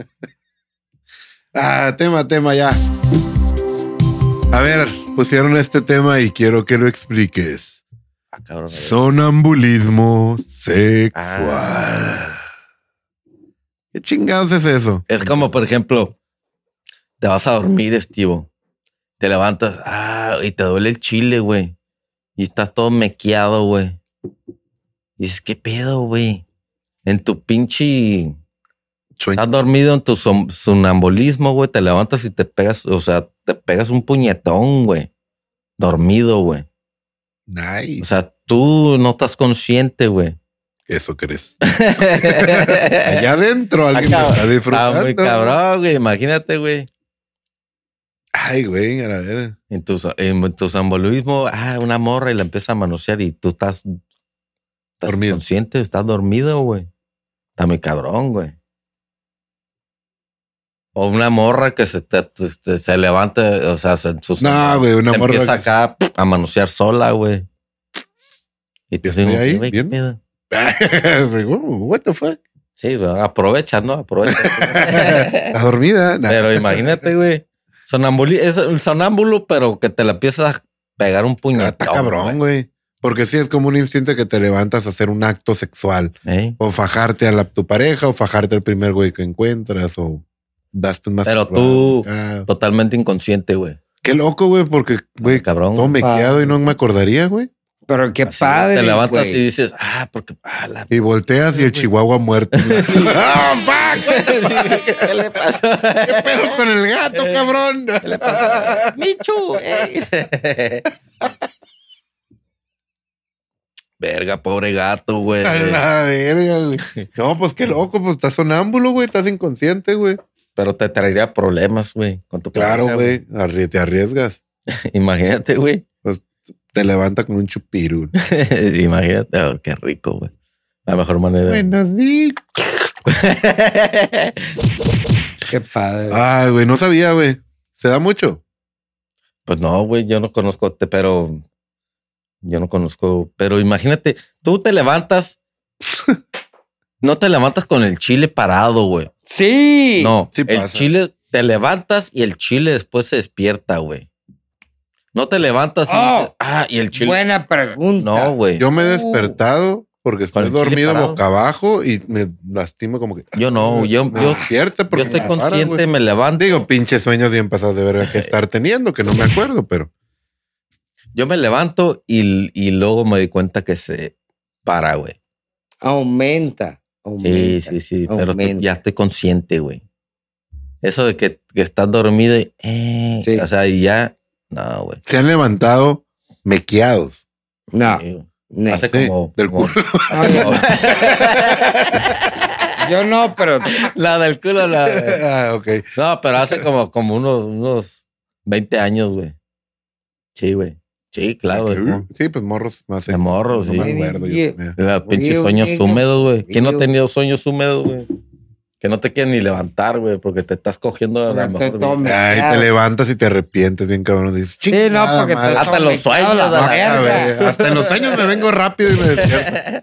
Tema ya. A ver, pusieron este tema y quiero que lo expliques. Cabrón, Sonambulismo sexual. ¿Qué chingados es eso? es como, por ejemplo, te vas a dormir, Estivo. Te levantas, y te duele el chile, güey. Y estás todo mequeado, güey. Y dices, ¿qué pedo, güey? En tu pinche... Sueño. Estás dormido en tu sonambulismo, güey. Te levantas y te pegas, o sea, te pegas un puñetón, güey. Dormido, güey. Nice. O sea, tú no estás consciente, güey. Eso crees. Allá adentro alguien lo está disfrutando. Está muy cabrón, güey. Imagínate, güey. Ay, güey, a ver. En tu sonambulismo, una morra y la empieza a manosear y tú estás Dormido. consciente, estás dormido, güey. Está muy cabrón, güey. O una morra que se levanta, o sea, No, güey, una se morra empieza que- acá a manosear sola, güey. Y te ¿Estoy digo, ahí? güey, ¿qué ¿Bien? pedo? What the fuck? Sí, güey, aprovecha, ¿no? Aprovecha. ¿Estás dormida? Nah. Pero imagínate, güey. Es un sonámbulo, pero que te la empiezas a pegar un puñetón. Está cabrón, güey. Porque sí es como un instinto que te levantas a hacer un acto sexual. ¿Eh? O fajarte a tu pareja, o fajarte al primer güey que encuentras, o daste un más. Pero tú- Totalmente inconsciente, güey. Qué loco, güey, porque, güey, Cabrón. todo mequeado y no me acordaría, güey. Pero qué Así, padre, te levantas güey. y dices, porque... la... Y volteas y el chihuahua muerto. ¡Ah, fuck! ¿Qué le pasó? ¿Qué pedo con el gato, cabrón? Michu. Verga, pobre gato, güey. A la verga, güey. No, pues qué loco, pues estás sonámbulo, güey, estás inconsciente, güey. Pero te traería problemas, güey, con tu Claro, pareja, güey, te arriesgas. Imagínate, güey. Pues te levanta con un chupirul. Imagínate, qué rico, güey. La mejor manera. Buenos días. Qué padre. Ay, güey, no sabía, güey. ¿Se da mucho? Pues no, güey, yo no conozco, pero imagínate, tú te levantas, no te levantas con el chile parado, güey. Sí. No, sí el pasa. chile, te levantas y el chile después se despierta, güey. No te levantas y dices, y el chile. Buena pregunta. No, güey. Yo me he despertado porque estoy ¿Con el chile dormido parado? boca abajo y me lastimo como que... Yo no, yo despierta porque estoy me para, consciente, güey. me levanto. Digo, pinches sueños bien pasados de verga que estar teniendo, que no me acuerdo, pero... Yo me levanto y luego me doy cuenta que se para, güey. Aumenta. Sí, pero Aumenta. ya estoy consciente, güey. Eso de que estás dormido y, Sí. o sea, y ya, no, güey. Se han levantado mequeados. No. Sí, güey. no. Hace Sí, como... del como- culo. hace como- Yo no, pero la del culo, Ok. No, pero hace como unos 20 años, güey. Sí, güey. Sí, claro. Sí, pues morros más. De morros, no sí. me acuerdo yo. Los pinches Río sueños Negro. húmedos, güey. ¿Quién no ha Río- tenido sueños húmedos, güey? Que no te quieren ni levantar, güey, porque te estás cogiendo a la Porque mejor todo vida. Ay, te levantas y te arrepientes bien cabrón. Dices, sí, no, chingada porque madre. Hasta los sueños, la a la A verga. ver, hasta en los sueños me vengo rápido y me despierto.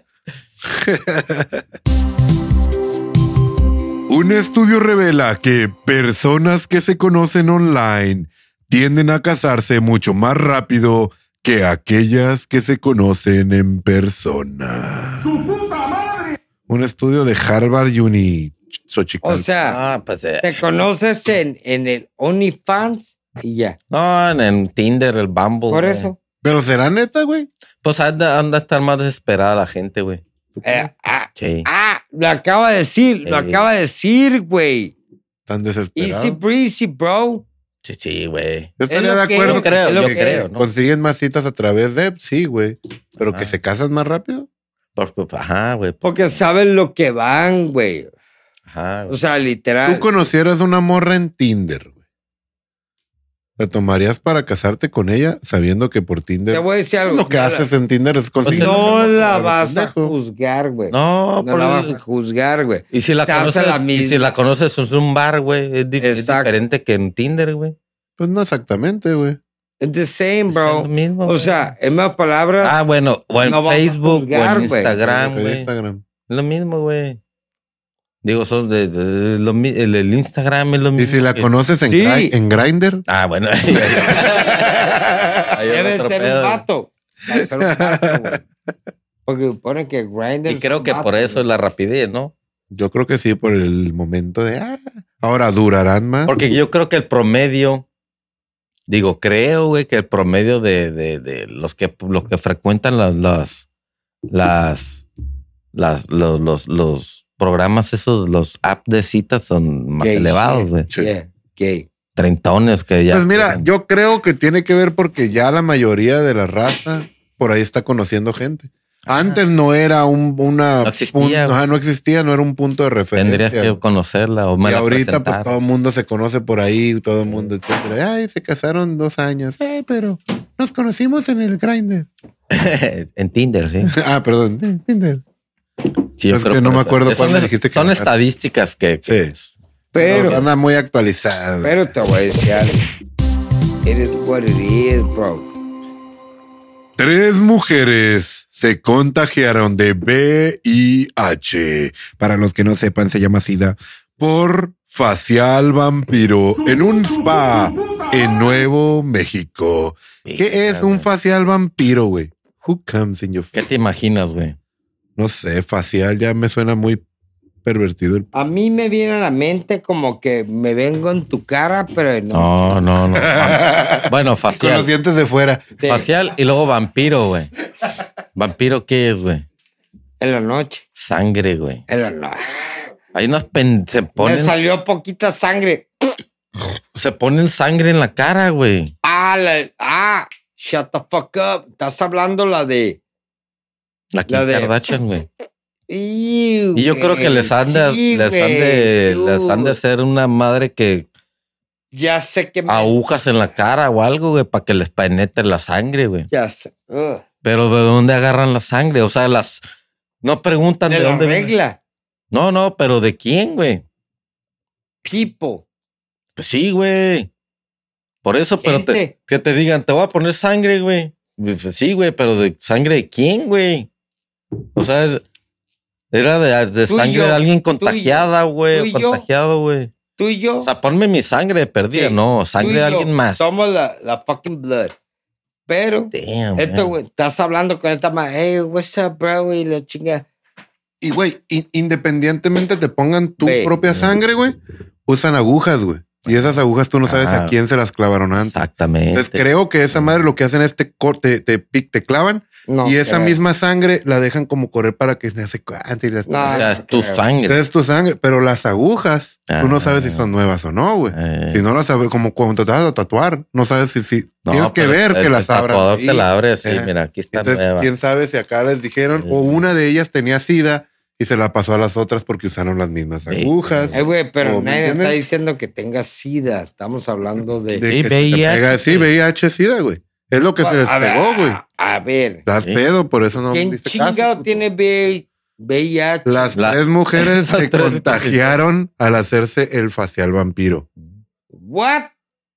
Un estudio revela que personas que se conocen online tienden a casarse mucho más rápido que aquellas que se conocen en persona. ¡Su puta madre! Un estudio de Harvard Uni Xochicalco. O sea, Pues, te conoces en el OnlyFans y ya. no, en Tinder, el Bumble. Por güey. eso. Pero será neta, güey. Pues anda a estar más desesperada la gente, güey. Sí. Lo acaba de decir, lo Sí. acaba de decir, güey. Tan desesperado. Easy breezy, bro. Sí, güey. Yo estaría Es de lo que acuerdo. es, Yo creo, es lo yo que creo, es. ¿no? ¿Consiguen más citas a través de? Sí, güey. Pero Ajá. que se casan más rápido. Ajá, güey. Porque saben lo que van, güey. Ajá, O güey. sea, literal. Tú conocieras una morra en Tinder, güey. ¿La tomarías para casarte con ella sabiendo que por Tinder... Te voy a decir algo. lo que haces en Tinder es conseguir... No una la morra, vas a pendejo. juzgar, güey. No, No la vas a juzgar, güey. Y si la Te hace conoces, la misma. y si la conoces en un bar, güey, es Exacto. diferente que en Tinder, güey. Pues no exactamente, güey. It's the same, Es bro. lo mismo, O güey. sea, en más palabras, Ah, bueno, o en No vamos a Facebook, juzgar, o en güey. Instagram, En güey. Instagram. Es lo mismo, güey. Digo, son el Instagram es lo mismo. Y si la que- conoces en, Sí. en Grindr, Ah, bueno. Ahí es debe otro ser pedo, un güey. vato. Debe ser un vato, güey. Porque ponen que Grindr. Y creo que por eso es la rapidez, ¿no? yo creo que sí, por el momento de. Ahora durarán más. Porque yo creo que el promedio, creo, güey, que el promedio de los que frecuentan los programas esos, los apps de citas son más Gay elevados, shit. güey. Sí. Yeah, gay. Treintones que ya. Pues mira, tienen. yo creo que tiene que ver porque ya la mayoría de la raza por ahí está conociendo gente. Antes no era una... No existía, güey. no existía, no era un punto de referencia. Tendrías que conocerla o me Y la ahorita pues presentaron. todo el mundo se conoce por ahí, todo el mundo, etcétera. Ay, se casaron 2 años. Pero nos conocimos en el Grindr. En Tinder, sí. Perdón, en Tinder. Sí, yo Es creo que no por me eso. acuerdo Son cuál me dijiste que Son era. estadísticas que Sí. Pero, Pero anda muy actualizado. pero te voy a decir algo. It is what it is, bro. 3 mujeres se contagiaron de VIH. Para los que no sepan, se llama SIDA por facial vampiro en un spa en Nuevo México. ¿Qué es un facial vampiro, güey? Who comes in your ¿Qué te imaginas, güey? No sé, facial ya me suena muy pervertido. A mí me viene a la mente como que me vengo en tu cara, pero no. No. Bueno, Con facial. los dientes de fuera. Sí, Facial y luego vampiro, güey. ¿Vampiro qué es, güey? en la noche. Sangre, güey. En la noche. Hay unas se Me ponen, salió poquita sangre. se ponen sangre en la cara, güey. Shut the fuck up. Estás hablando la de. La Kim La de- Kardashian, güey. Y Y yo creo que les han de hacer una madre que Ya sé que me. agujas en la cara o algo, güey, para que les penetre la sangre, güey. Ya sé. Pero ¿de dónde agarran la sangre? O sea, no preguntan De de la dónde viene. regla. No, pero ¿de quién, güey? People. Pues sí, güey. Por eso, pero Gente. que te digan, te voy a poner sangre, güey. Pues sí, güey, pero ¿de sangre de quién, güey? O sea, era de Tú y sangre yo, de alguien tú y yo, contagiada, tú güey. y yo. Contagiado, güey. Tú y yo. O sea, ponme mi sangre de perdida. Sí, No, tú sangre y de yo alguien más. Somos la fucking blood. Pero, Damn, esto, man. güey, estás hablando con esta madre. Hey, what's up, bro? Y la chinga. Y, güey, independientemente te pongan tu Ve. propia sangre, güey, usan agujas, güey. Y esas agujas tú no sabes a quién se las clavaron antes. Exactamente. Entonces creo que esa madre lo que hacen es te clavan No, y esa creo. misma sangre la dejan como correr para que se cuante y las No, O sea, es tu creo. sangre. Entonces tu sangre, pero las agujas, tú no sabes si son nuevas o no, güey. Si no las sabes, como cuando te vas a tatuar, no sabes si No, tienes que pero ver que el las abran. tatuador ahí. te la abre así, Ajá. mira, aquí está Entonces, nueva. quién sabe si acá les dijeron, o una de ellas tenía SIDA y se la pasó a las otras porque usaron las mismas Sí. agujas. Güey, pero ¿O me nadie está entiendes? diciendo que tenga SIDA. Estamos hablando de. De Sí, que se te VIH, pega- sí, VIH, SIDA, güey. Es lo que se les A ver, pegó, güey. A ver. Das Sí. pedo, por eso no ¿Quién diste chingado caso. tiene VIH? Las La- 3 mujeres Las se 3 contagiaron al hacerse el facial vampiro. What?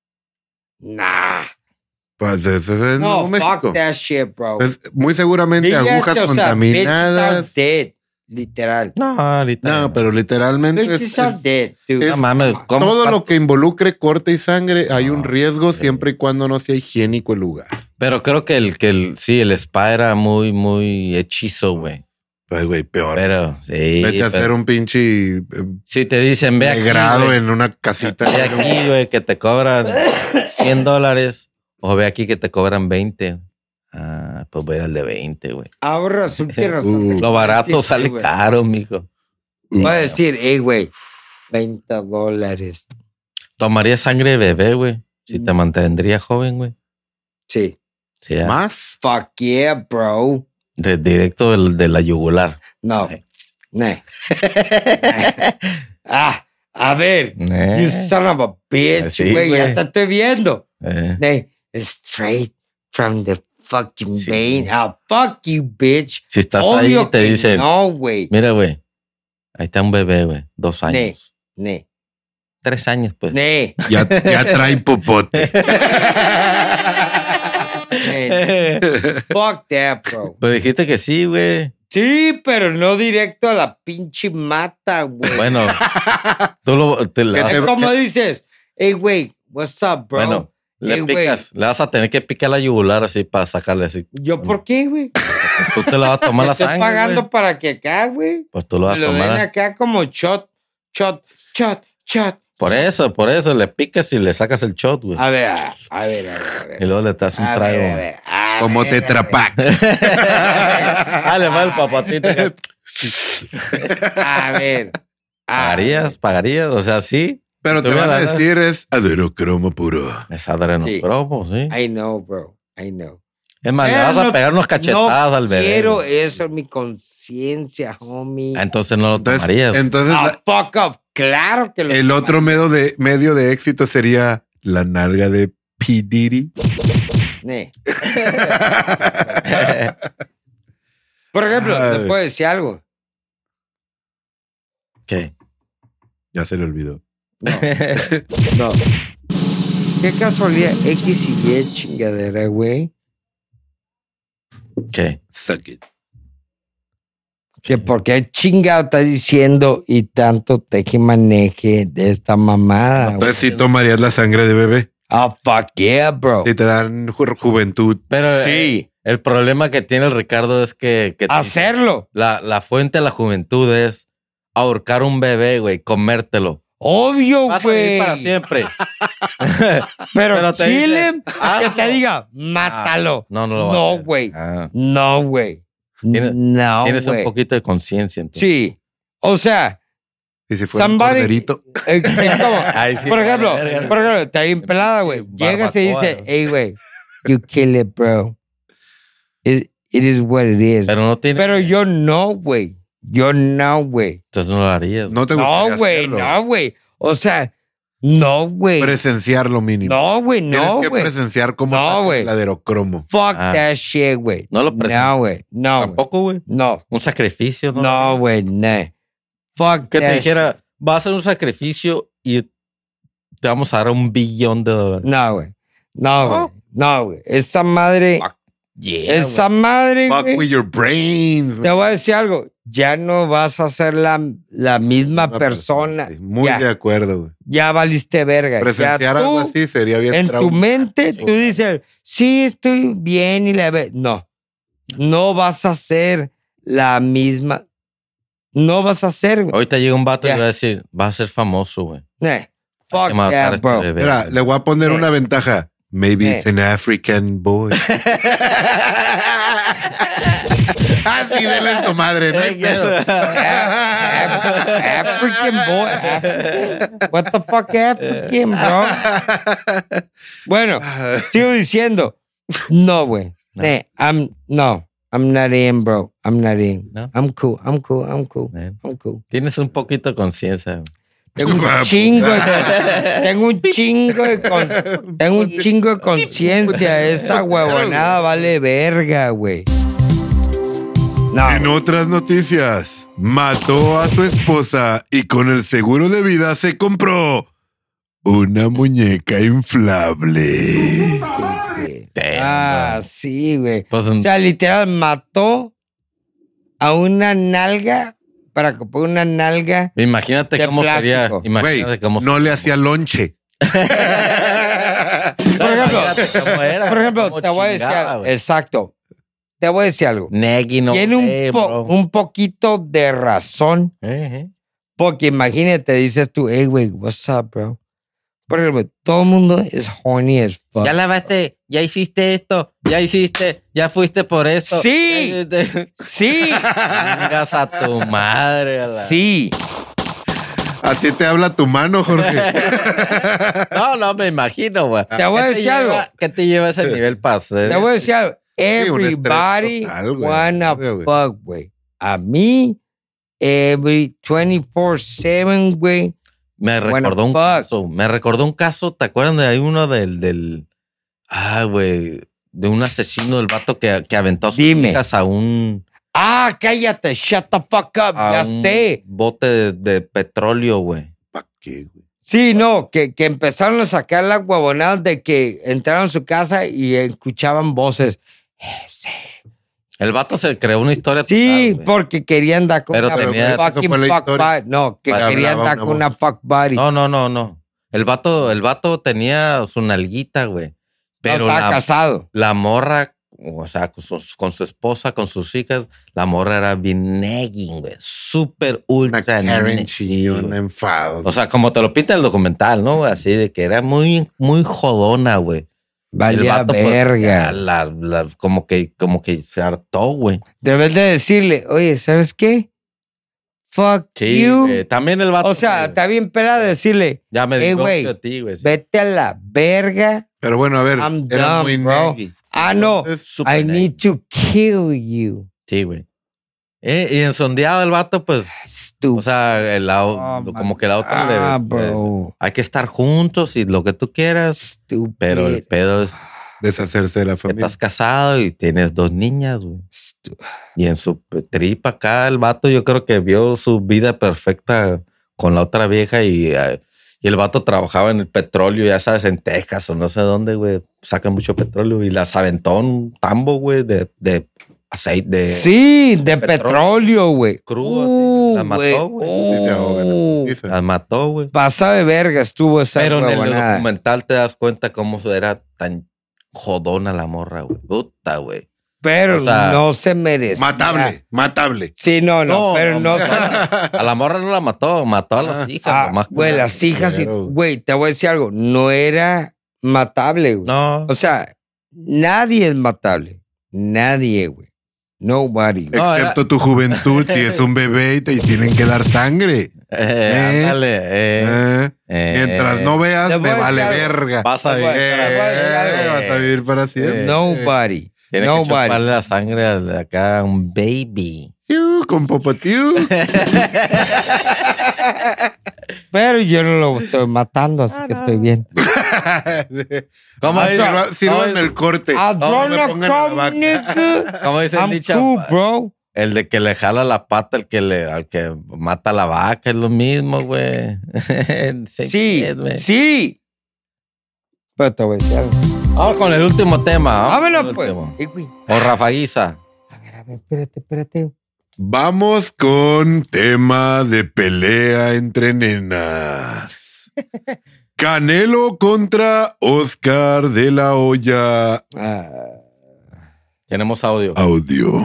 Nah. Pues ese es el No, Nuevo México. fuck that shit, bro. Pues, muy seguramente VIH, agujas o sea, contaminadas. bitches are dead. Literal. No, ahorita. No, pero literalmente Bitches are dead, dude. es- No mames, ¿cómo todo pa- lo que involucre corte y sangre hay un No, riesgo sí. siempre y cuando no sea higiénico el lugar. Pero creo que el spa era muy hechizo, güey. Pues, güey, peor. Pero, sí. Vete a hacer un pinche Si te dicen, ve aquí, grado güey. en una casita. Ve aquí, güey, que te cobran $100. O ve aquí que te cobran 20. Ah, pues voy a ir al de 20, güey. Ahora resulta y resulta que- Lo barato Sí, sale güey. caro, mijo. Voy a decir, hey, güey, $20. Tomaría sangre de bebé, güey. Si te mantendría joven, güey. Sí. Sí, ah. Más. Fuck yeah, bro. Directo de la yugular. No. No. A ver. Eh. You son of a bitch, Sí, güey. Ya güey. te estoy viendo. Eh. Straight from the fucking Sí. vein. Fuck you, bitch. Si estás Obvio ahí, te que dicen, no, güey. mira, güey, ahí está un bebé, güey, 2 años. Ne. 3 años, pues. Ya trae popote. Fuck that, bro. Pues dijiste que sí, güey. Sí, pero no directo a la pinche mata, güey. Bueno, tú le Es como dices, hey, güey, what's up, bro? Bueno, le Hey, picas. Le vas a tener que picar la yugular así para sacarle así. ¿Yo por qué, güey? Tú te la vas a tomar la Estoy sangre, pagando güey. para que acá, güey. Pues tú lo vas Me a lo den tomar. acá como shot. Por eso, le picas y le sacas el shot, güey. A ver. Y luego le das un A trago. ver. Como Tetrapac. Dale, va el papatito. A ver. ¿Pagarías? O sea, sí. Pero Tú te me van a das- decir es adrenocromo puro. Es adrenocromo, sí. I know, bro. I know. Es más, le Pero vas a no- pegar unos cachetadas no al bebé. quiero güey. eso en mi conciencia, homie. Entonces no lo Entonces, tomarías. Fuck off. Claro que lo el otro medio de éxito sería la nalga de P. Diddy. Ne. Por ejemplo, Ay. ¿te puedo decir algo? ¿Qué? Ya se le olvidó. No. Qué casualidad. X y Y chingadera, güey. ¿Qué? Suck it. Que porque chingado está diciendo y tanto teje y maneje de esta mamada, güey. Entonces sí tomarías la sangre de bebé. Oh, fuck yeah, bro. Si te dan juventud. Pero Sí. el problema que tiene el Ricardo es que Hacerlo. la fuente de la juventud es ahorcar un bebé, güey, comértelo. Obvio, Vas a vivir güey. para siempre. Pero te kill dice, him, que te diga, mátalo. No lo va a No, hacer. güey. Ah, No, güey. Tienes- No, tienes un güey. poquito de conciencia. entonces. Sí. O sea, Y si fuera un somebody- corderito. es como, Ay, sí, por ejemplo, verga. está bien pelada, güey. Llegas y Barbacoa, dices, ¿no? hey, güey, you kill it, bro. It is what it is. Pero no tiene. Pero yo no, güey. Yo no, güey. Entonces no lo harías. No te gustaría No, güey, hacerlo. no, güey. O sea, no, güey. Presenciar lo mínimo. No, güey, Tienes no, que güey. presenciar cómo No, está güey. el aderocromo. Fuck Ah. that shit, güey. No lo presentas. No, güey. No, güey. Tampoco, güey. No. Un sacrificio, ¿no? No, güey, no. Fuck Que te that dijera, va a hacer un sacrificio y te vamos a dar $1 billón. shit. No, güey. No, güey. No. No, güey. Esa madre. Fuck yeah, Esa madre, Fuck güey. with your brains. Te voy a decir algo. Ya no vas a ser la misma Una persona. Sí, muy ya, de acuerdo, güey. ya valiste verga. Presenciar Ya algo tú, así sería bien en tu trauma. mente, tú dices, sí, estoy bien y la ve. No. No vas a ser la misma. No vas a ser, güey. Ahorita llega un vato Ya. y va a decir, va a ser famoso, güey. Fuck que matar a that, este bro. bebé. Mira, le voy a poner una ventaja. Maybe it's an African boy. Ah, sí, denle en tu madre, no hay pedo. African boy. African. What the fuck African, bro? Bueno, sigo diciendo. No, güey. No. I'm not in, bro. I'm not in. No. I'm cool. I'm cool. I'm cool. Man. I'm cool. Tienes un poquito de conciencia. güey. Tengo un chingo de, tengo un chingo de conciencia. Esa huevonada vale verga, güey. No, En otras noticias, mató a su esposa y con el seguro de vida se compró una muñeca inflable. güey. Damn, bro. Sí, güey. Pues, O sea, literal, mató a una nalga para comprar una nalga. imagínate de cómo sería. plástico. Güey, Imagínate cómo no le hacía lonche. Por ejemplo, cómo te voy a decir chingaba, algo. güey. Exacto. Te voy a decir algo. Negui no Tiene way, bro. un poquito de razón. Porque imagínate, dices tú, hey, güey, what's up, bro? Por ejemplo, todo el mundo es horny as fuck. Ya lavaste, ya hiciste esto, ya fuiste por esto. Sí. Sí, Chingas a tu madre. sí. Así te habla tu mano, Jorge. No, me imagino, güey. Te voy a decir algo. ¿Qué te lleva a ese nivel para hacer? Te voy a decir algo. un estrés Everybody total, güey. wanna Verga, güey. fuck, güey. A mí, every 24/7, güey. Me Bueno, recordó un fuck. caso. Me recordó un caso. ¿Te acuerdan de ahí uno del güey, de un asesino del vato que aventó a sus Dime. hijas a un Ah, cállate, shut the fuck up. Ya un sé. bote de petróleo, güey. ¿Para qué, güey? Sí, no, que empezaron a sacar las huevonadas de que entraron a su casa y escuchaban voces. El vato se creó una historia Sí, total, güey. porque querían dar con Pero una tenía- eso fucking fue la fuck historia. buddy. No, que Hablaba querían dar una con una fuck buddy. No. El vato tenía su nalguita, güey. Pero no, estaba casado. la morra, o sea, con su esposa, con sus hijas, la morra era bien negging, güey. Súper Una ultra Karen negging, chillón, güey. enfado. O sea, como te lo pinta el documental, ¿no? Así de que era muy, muy jodona, güey. El Valía vato, pues, verga. ya como que se hartó, güey. Debes de decirle, oye, ¿sabes qué? Fuck Sí, you. también el vato. O sea, güey, está bien pelada decirle, ya me "Hey, dijo güey, a ti, güey. Sí. vete a la verga. Pero bueno, a ver, I'm era done, muy bro. neggy. Ah, no. Entonces, Súper I need to kill you. Sí, güey. Y ensondeado el vato, pues, Stupid. o sea, como que la otra bro. hay que estar juntos y lo que tú quieras, Stupid. pero el pedo es deshacerse de la que familia. estás casado y tienes 2 niñas, güey. Y en su tripa acá, el vato yo creo que vio su vida perfecta con la otra vieja y el vato trabajaba en el petróleo, ya sabes, en Texas o no sé dónde, güey. Sacan mucho petróleo y las aventó un tambo, güey, de aceite, Sí, de petróleo. petróleo, güey. Crudo, así. La mató, güey. Sí se ahogan. Las mató, güey. Pasada de verga estuvo esa Pero en el huevonada. documental te das cuenta cómo era tan jodona la morra, güey. Puta, güey. Pero o sea, no se merecía. Matable. Sí, no, pero no se... A la morra no la mató a las hijas. nomás que güey, una- las hijas y... Pero- Güey, te voy a decir algo. No era matable, güey. No. O sea, nadie es matable. Nadie, güey. Nobody. No, Excepto tu juventud, si es un bebé y te tienen que dar sangre. Ándale. Mientras no veas, Te voy me a vale decir algo. verga. Vas a vivir. Vas a vivir para siempre. Nobody. Tiene que Nobody. chuparle la sangre de acá a un baby. Con popotiu. Pero yo no lo estoy matando, así que estoy bien. ¿Cómo dice? Sirvan el corte. I No don't me know, pongan a la vaca. nigga. ¿Cómo dice el I'm dicho? cool, bro. El de que le jala la pata al que mata a la vaca es lo mismo, güey. Sí, güey. sí. Pero te voy a decir algo. Vamos con el último tema. Vámonos, con el pues. último. Güey. O Rafaguiza. A ver, espérate. Vamos con tema de pelea entre nenas. Canelo contra Oscar de la Hoya. Tenemos audio. Audio.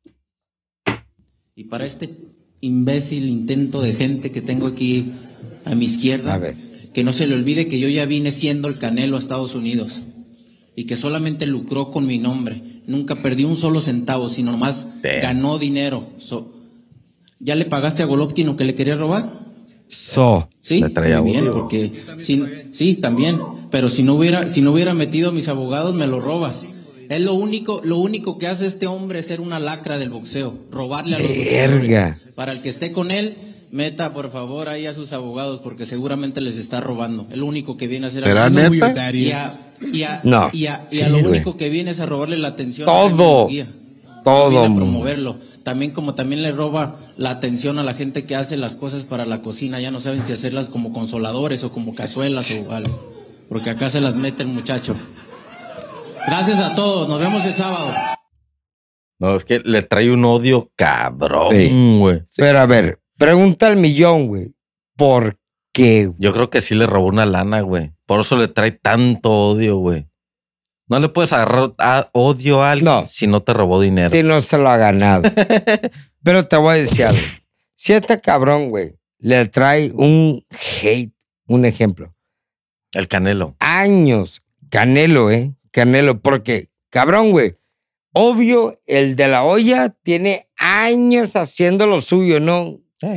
Y para este imbécil intento de gente que tengo aquí a mi izquierda, A ver. que no se le olvide que yo ya vine siendo el Canelo a Estados Unidos y que solamente lucró con mi nombre. Nunca perdí un solo centavo, sino más ganó dinero. ¿Ya le pagaste a Golovkin lo que le quería robar? Sí, Le traía muy bien, audio. porque sí, también. Pero si no hubiera metido a mis abogados, me lo robas. Es lo único que hace este hombre es ser una lacra del boxeo, robarle a los boxeadores. Verga. Para el que esté con él, meta por favor ahí a sus abogados porque seguramente les está robando. Es lo único que viene a hacer. ¿Será aquí. neta? No. Y a Sí, lo güey. único que viene es a robarle la atención. Todo. A la Todo. viene a promoverlo. También le roba la atención a la gente que hace las cosas para la cocina. Ya no saben si hacerlas como consoladores o como cazuelas o algo. Porque acá se las mete el muchacho. Gracias a todos. Nos vemos el sábado. No, es que le trae un odio cabrón, Sí. güey. Pero a ver, pregunta al millón, güey. ¿Por qué? güey? Yo creo que sí le robó una lana, güey. Por eso le trae tanto odio, güey. No le puedes agarrar odio a alguien No. si no te robó dinero. Si no se lo ha ganado. Pero te voy a decir algo. Si este cabrón, güey, le trae un hate, un ejemplo, El Canelo. años, Canelo, porque, cabrón, güey, obvio, el de la olla tiene años haciendo lo suyo, ¿no?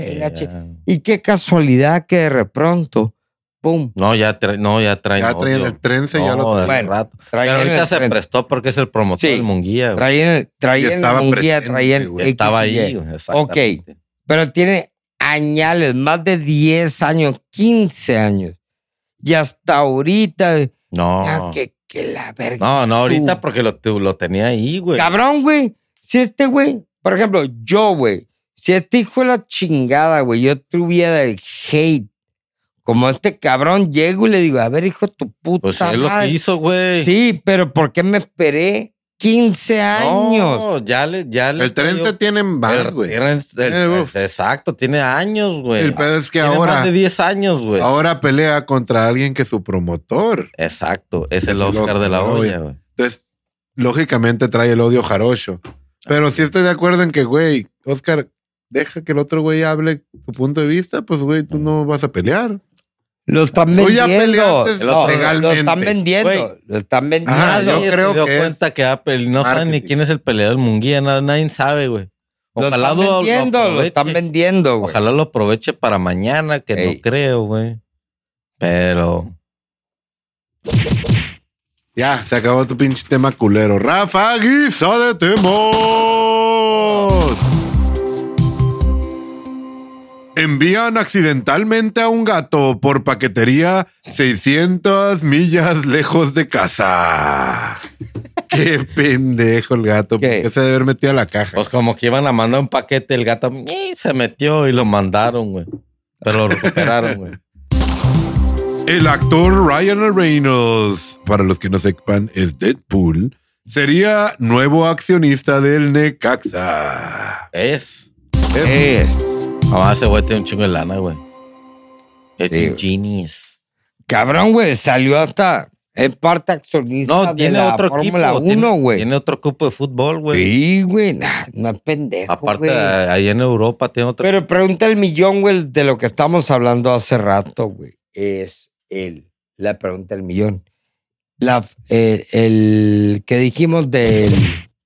Y qué casualidad que de pronto, pum, No, ya trae Ya traen odio. el trense, ya lo No, traen. hace Bueno, rato. traían Pero ahorita el se tren. prestó porque es el promotor Sí. del Munguía, güey. traían Y estaba la Munguía, presente, traían güey. Estaba X y Y. ahí, güey, exactamente. Pero tiene añales, más de 10 años, 15 años. Y hasta ahorita, No. que la verga. No, ahorita Tú. porque lo tenía ahí, güey. Cabrón, güey. Si este güey, por ejemplo, yo, güey, si este hijo de la chingada, güey, yo tuviera el hate como este cabrón, llego y le digo, a ver, hijo de tu puta Pues es lo que madre. hizo, güey. Sí, pero ¿por qué me esperé 15 años? No, ya le El tren se tiene más, güey. Uf. Exacto, tiene años, güey. El pedo es que Tiene ahora, más de 10 años, güey. ahora pelea contra alguien que es su promotor. Exacto, es el el Oscar de la olla, güey. Entonces, lógicamente trae el odio jarocho. Pero sí estoy de acuerdo en que, güey, Oscar, deja que el otro güey hable tu punto de vista, pues, güey, tú no vas a pelear. Lo están Tú ya vendiendo. peleaste No, lo legalmente. están vendiendo. Güey. Lo están vendiendo. Ajá, yo Nadie creo se dio que es cuenta que Apple no sabe ni marketing. quién es el peleador Munguía, nadie sabe, güey. Lo Ojalá están vendiendo, lo aproveche. están vendiendo, güey. Ojalá lo aproveche para mañana, que Ey. no creo, güey. Pero Ya, se acabó tu pinche tema culero. Rafa Guisa de Temos. Envían accidentalmente a un gato por paquetería 600 millas lejos de casa. Qué pendejo el gato. ¿Qué? ¿Por qué se debe haber metido a la caja? pues como que iban a mandar un paquete, el gato se metió y lo mandaron, güey. Pero lo recuperaron, güey. El actor Ryan Reynolds, para los que no sepan, es Deadpool, sería nuevo accionista del Necaxa. Es. Es. Ese güey tiene un chingo de lana, güey. Es Sí, un genius. Cabrón, güey, salió hasta en parte accionista No, de tiene la otro Fórmula equipo. 1, güey. Tiene otro equipo de fútbol, güey. Sí, güey, no es pendejo, Aparte, güey. ahí en Europa tiene otro. Pero pregunta el millón, güey, de lo que estamos hablando hace rato, güey. Es la pregunta del millón. El que dijimos del...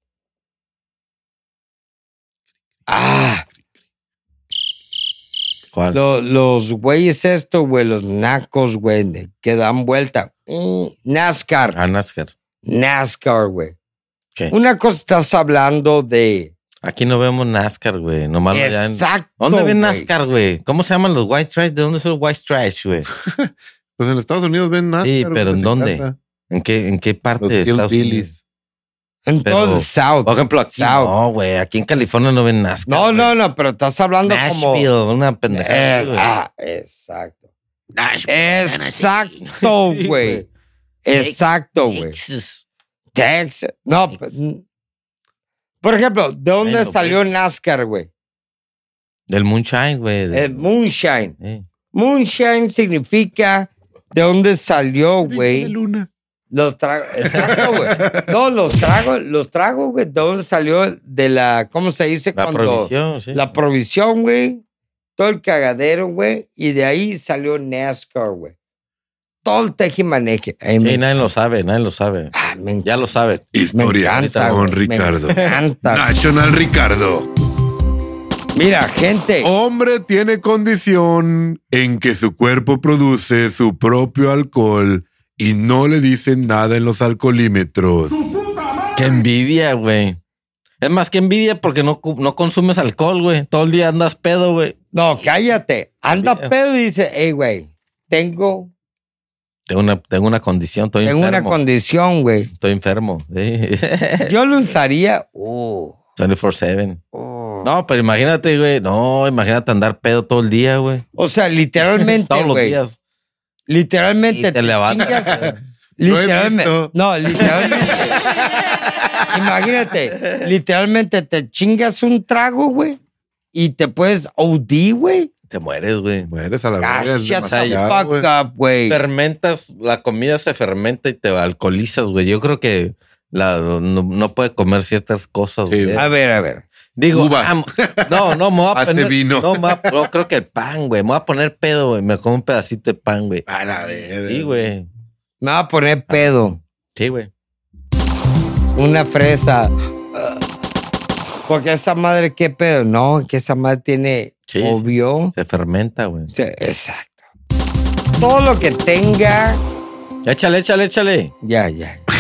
¿Cuál? Los güeyes estos, güey, los nacos, güey, que dan vuelta. NASCAR. Ah, NASCAR. NASCAR, güey. ¿Qué? Una cosa estás hablando de... Aquí no vemos NASCAR, güey. Nomás lo ya en- Exacto, ¿Dónde ven güey. NASCAR, güey? ¿Cómo se llaman los white trash? ¿De dónde son los white trash, güey? Pues en Estados Unidos ven nada. Sí, pero ¿en dónde? ¿En qué parte Los de Estados hillbillies. Unidos? En Pero, todo el South. Por ejemplo, aquí South. no, güey. Aquí en California no ven NASCAR. No, güey. no, pero estás hablando Nashville, como... una pendejada. güey. Exacto. Exacto, Sí, güey. Exacto, güey. Texas. Texas. No, pues, por ejemplo, ¿de dónde Bueno, salió NASCAR, güey? Del Moonshine, güey. El Moonshine. Sí. Moonshine significa de dónde salió, De güey. luna. Los tragos. Exacto, güey. No, los tragos, güey. ¿De dónde salió? De la, ¿cómo se dice? La cuando provisión, sí. La provisión, güey. Todo el cagadero, güey. Y de ahí salió NASCAR, güey. Todo el tejimaneje. Ay, Sí, nadie lo sabe, nadie lo sabe. me encanta. Ya lo sabe. Historia Me encanta, con güey. Ricardo. Me encanta. National Ricardo. Mira, gente. Hombre tiene condición en que su cuerpo produce su propio alcohol y no le dicen nada en los alcoholímetros. Qué envidia, güey. Es más que envidia porque no consumes alcohol, güey. Todo el día andas pedo, güey. No, cállate. Anda Mira. pedo y dice, hey, güey, tengo Tengo una condición, estoy una enfermo. condición, güey. Estoy enfermo. Sí. Yo lo usaría. 24/7. No, pero imagínate, güey. No, imagínate andar pedo todo el día, güey. O sea, literalmente, Todos los güey. días. Literalmente Y te levantas. Lo he literalmente. visto. No, literalmente. Imagínate, literalmente te chingas un trago, güey, y te puedes OD, güey. Te mueres, güey. Mueres a la Ah, verga. es shut the demasiado, fuck güey. up, güey. Fermentas, la comida se fermenta y te alcoholizas, güey. Yo creo que no puede comer ciertas cosas, Sí. güey. A ver. Digo, Uvas. no, me voy a Hace poner vino. No, creo que el pan, güey. Me voy a poner pedo, güey. Me como un pedacito de pan, güey. A la verga. Sí, güey. Me va a poner pedo. Sí, güey. Una fresa. Porque esa madre, ¿qué pedo? No, que esa madre tiene, Sí, obvio. Se fermenta, güey. Sí, exacto. Todo lo que tenga, Échale. ya.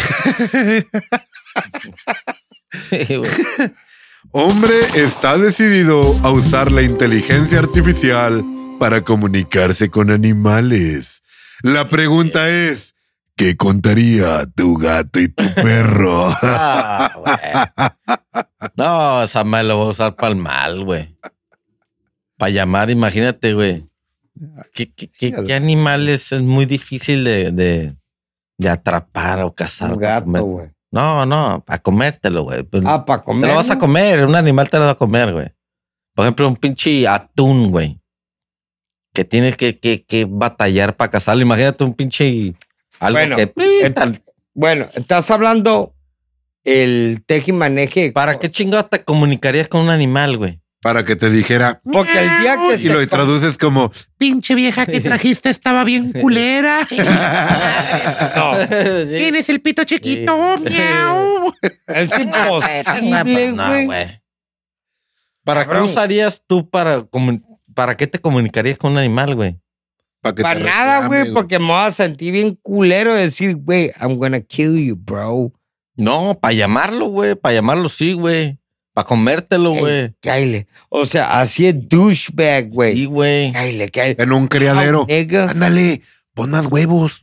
Sí, güey. Hombre está decidido a usar la inteligencia artificial para comunicarse con animales. La pregunta es, ¿qué contaría tu gato y tu perro? Ah, güey. No, esa madre lo voy a usar para el mal, güey. Para llamar, imagínate, güey. ¿Qué animales es muy difícil de atrapar o cazar? Un para gato, comer? güey. No, para comértelo, güey. Pues, Para comer. te lo vas a comer, un animal te lo vas a comer, güey. Por ejemplo, un pinche atún, güey. Que tienes que batallar para cazarlo. Imagínate un pinche... Algo Bueno, que... Bueno, estás hablando el tejimaneje. ¿Para qué chingado te comunicarías con un animal, güey? Para que te dijera. Porque el día que Y lo traduces como, pinche vieja que trajiste estaba bien culera. Tienes el pito chiquito, miau. es imposible, No, güey. güey. ¿Para qué Cabrón. usarías tú para qué te comunicarías con un animal, güey? Pa' que Para te nada, reclame, güey, porque me voy a sentir bien culero de decir, güey, I'm gonna kill you, bro. No, para llamarlo, güey. Para llamarlo, sí, güey. Para comértelo, Ey, güey. Cáile. O sea, así es douchebag, güey. Sí, güey. Cáile, cáile. En un criadero. How, nigga. Ándale, pon más huevos.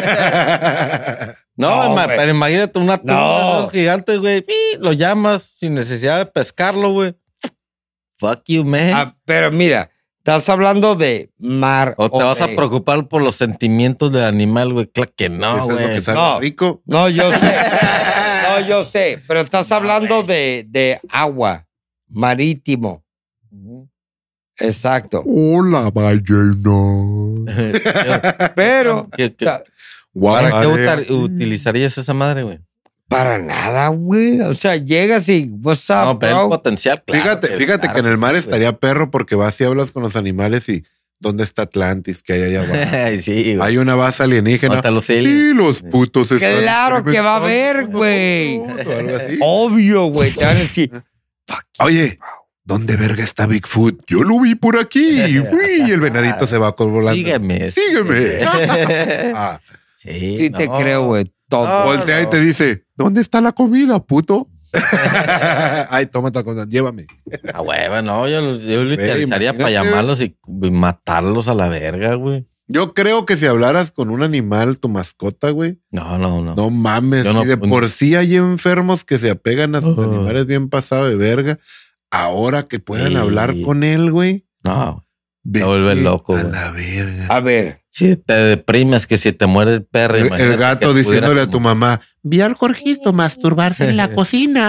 No, No, güey. pero imagínate una No. gigante, güey. Lo llamas sin necesidad de pescarlo, güey. Fuck you, man. Ah, pero mira, estás hablando de mar. O te vas a de- preocupar por los sentimientos del animal, güey. Claro que no, Eso es lo güey. que sabe No. rico. No, yo sé. No, yo sé. Pero estás hablando de agua, marítimo. Exacto. Hola, ballena. Pero ¿Para Guarda, qué utilizarías esa madre, güey? para nada, güey. O sea, llegas y what's up, No, pero el bro? potencial, claro. Fíjate que en el mar estaría perro porque vas y hablas con los animales y ¿dónde está Atlantis que hay allá abajo? Ay, sí, güey. Hay una base alienígena. Contra los Y aliens. los putos están Claro que va a haber, experimentando güey. o algo así. Obvio, güey. Te van a decir, Oye, ¿dónde verga está Bigfoot? Yo lo vi por aquí. Uy, y el venadito se va volando. Sígueme. Sígueme. Ah, Sí, sí te no. creo, güey. Todo. No. voltea y te dice, ¿dónde está la comida, puto? Ay, tómate con llévame. A hueva, no. Yo lo utilizaría para imagínate. llamarlos y matarlos a la verga, güey. Yo creo que si hablaras con un animal, tu mascota, güey, No. no mames. Yo no- y de por sí hay enfermos que se apegan a sus Oh. animales bien pasado de verga. Ahora que puedan Sí. hablar con él, güey. No. vete vuelves loco, a güey. la verga. A ver, Si te deprimes que si te muere el perro. El imagínate gato que diciéndole pudiera a tu mamá, vi al Jorgito masturbarse en la cocina.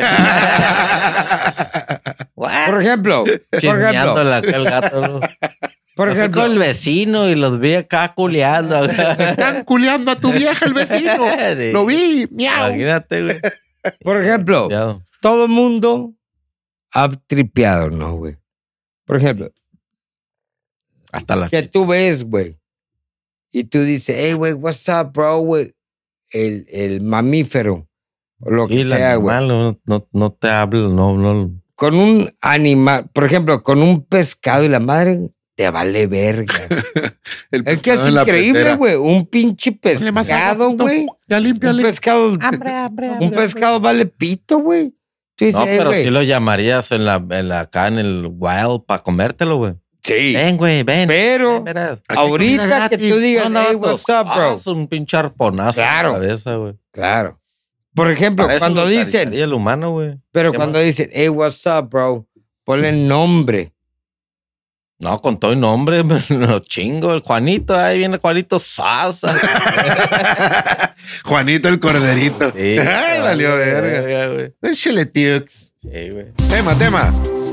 por ejemplo, Chismeándole acá el gato. ¿no? por Me fui ejemplo, con el vecino y los vi acá culeando. Están culeando a tu vieja el vecino. Sí. Lo vi, miau. Imagínate, güey. por ejemplo, Ya. todo el mundo ha tripeado, ¿no, güey? Por ejemplo, Hasta la que tú ves, güey, y tú dices, hey, güey, what's up, bro, güey? El mamífero, o lo Sí, que el sea, güey. animal no te habla, no. Con un animal, por ejemplo, con un pescado y la madre, te vale verga. El Es que es pescado en la increíble, pecera. güey. Un pinche Ponle más agua, pescado, puto. güey. Ya Un límpiale. pescado, Hambre. un pescado vale pito, güey. Tú dices, No, "Hey, pero güey". sí lo llamarías acá en el wild para comértelo, güey. Sí. Ven, güey, ven. Pero Ven, verás. Aquí ahorita comida que gratis. tú digas, No, hey, vato. what's up, bro? Es un pinche arponazo Claro. en la cabeza, güey. Claro. Por ejemplo, Para eso cuando lo dicen, utilizaría el humano, güey. pero ¿Qué cuando más? dicen, hey, what's up, bro? Ponle nombre. No, con todo el nombre, lo chingo. El Juanito, ahí viene Juanito Sasa. Juanito el corderito. Sí, Ay, valió verga. güey. Échale, tío. Sí, güey. Tema.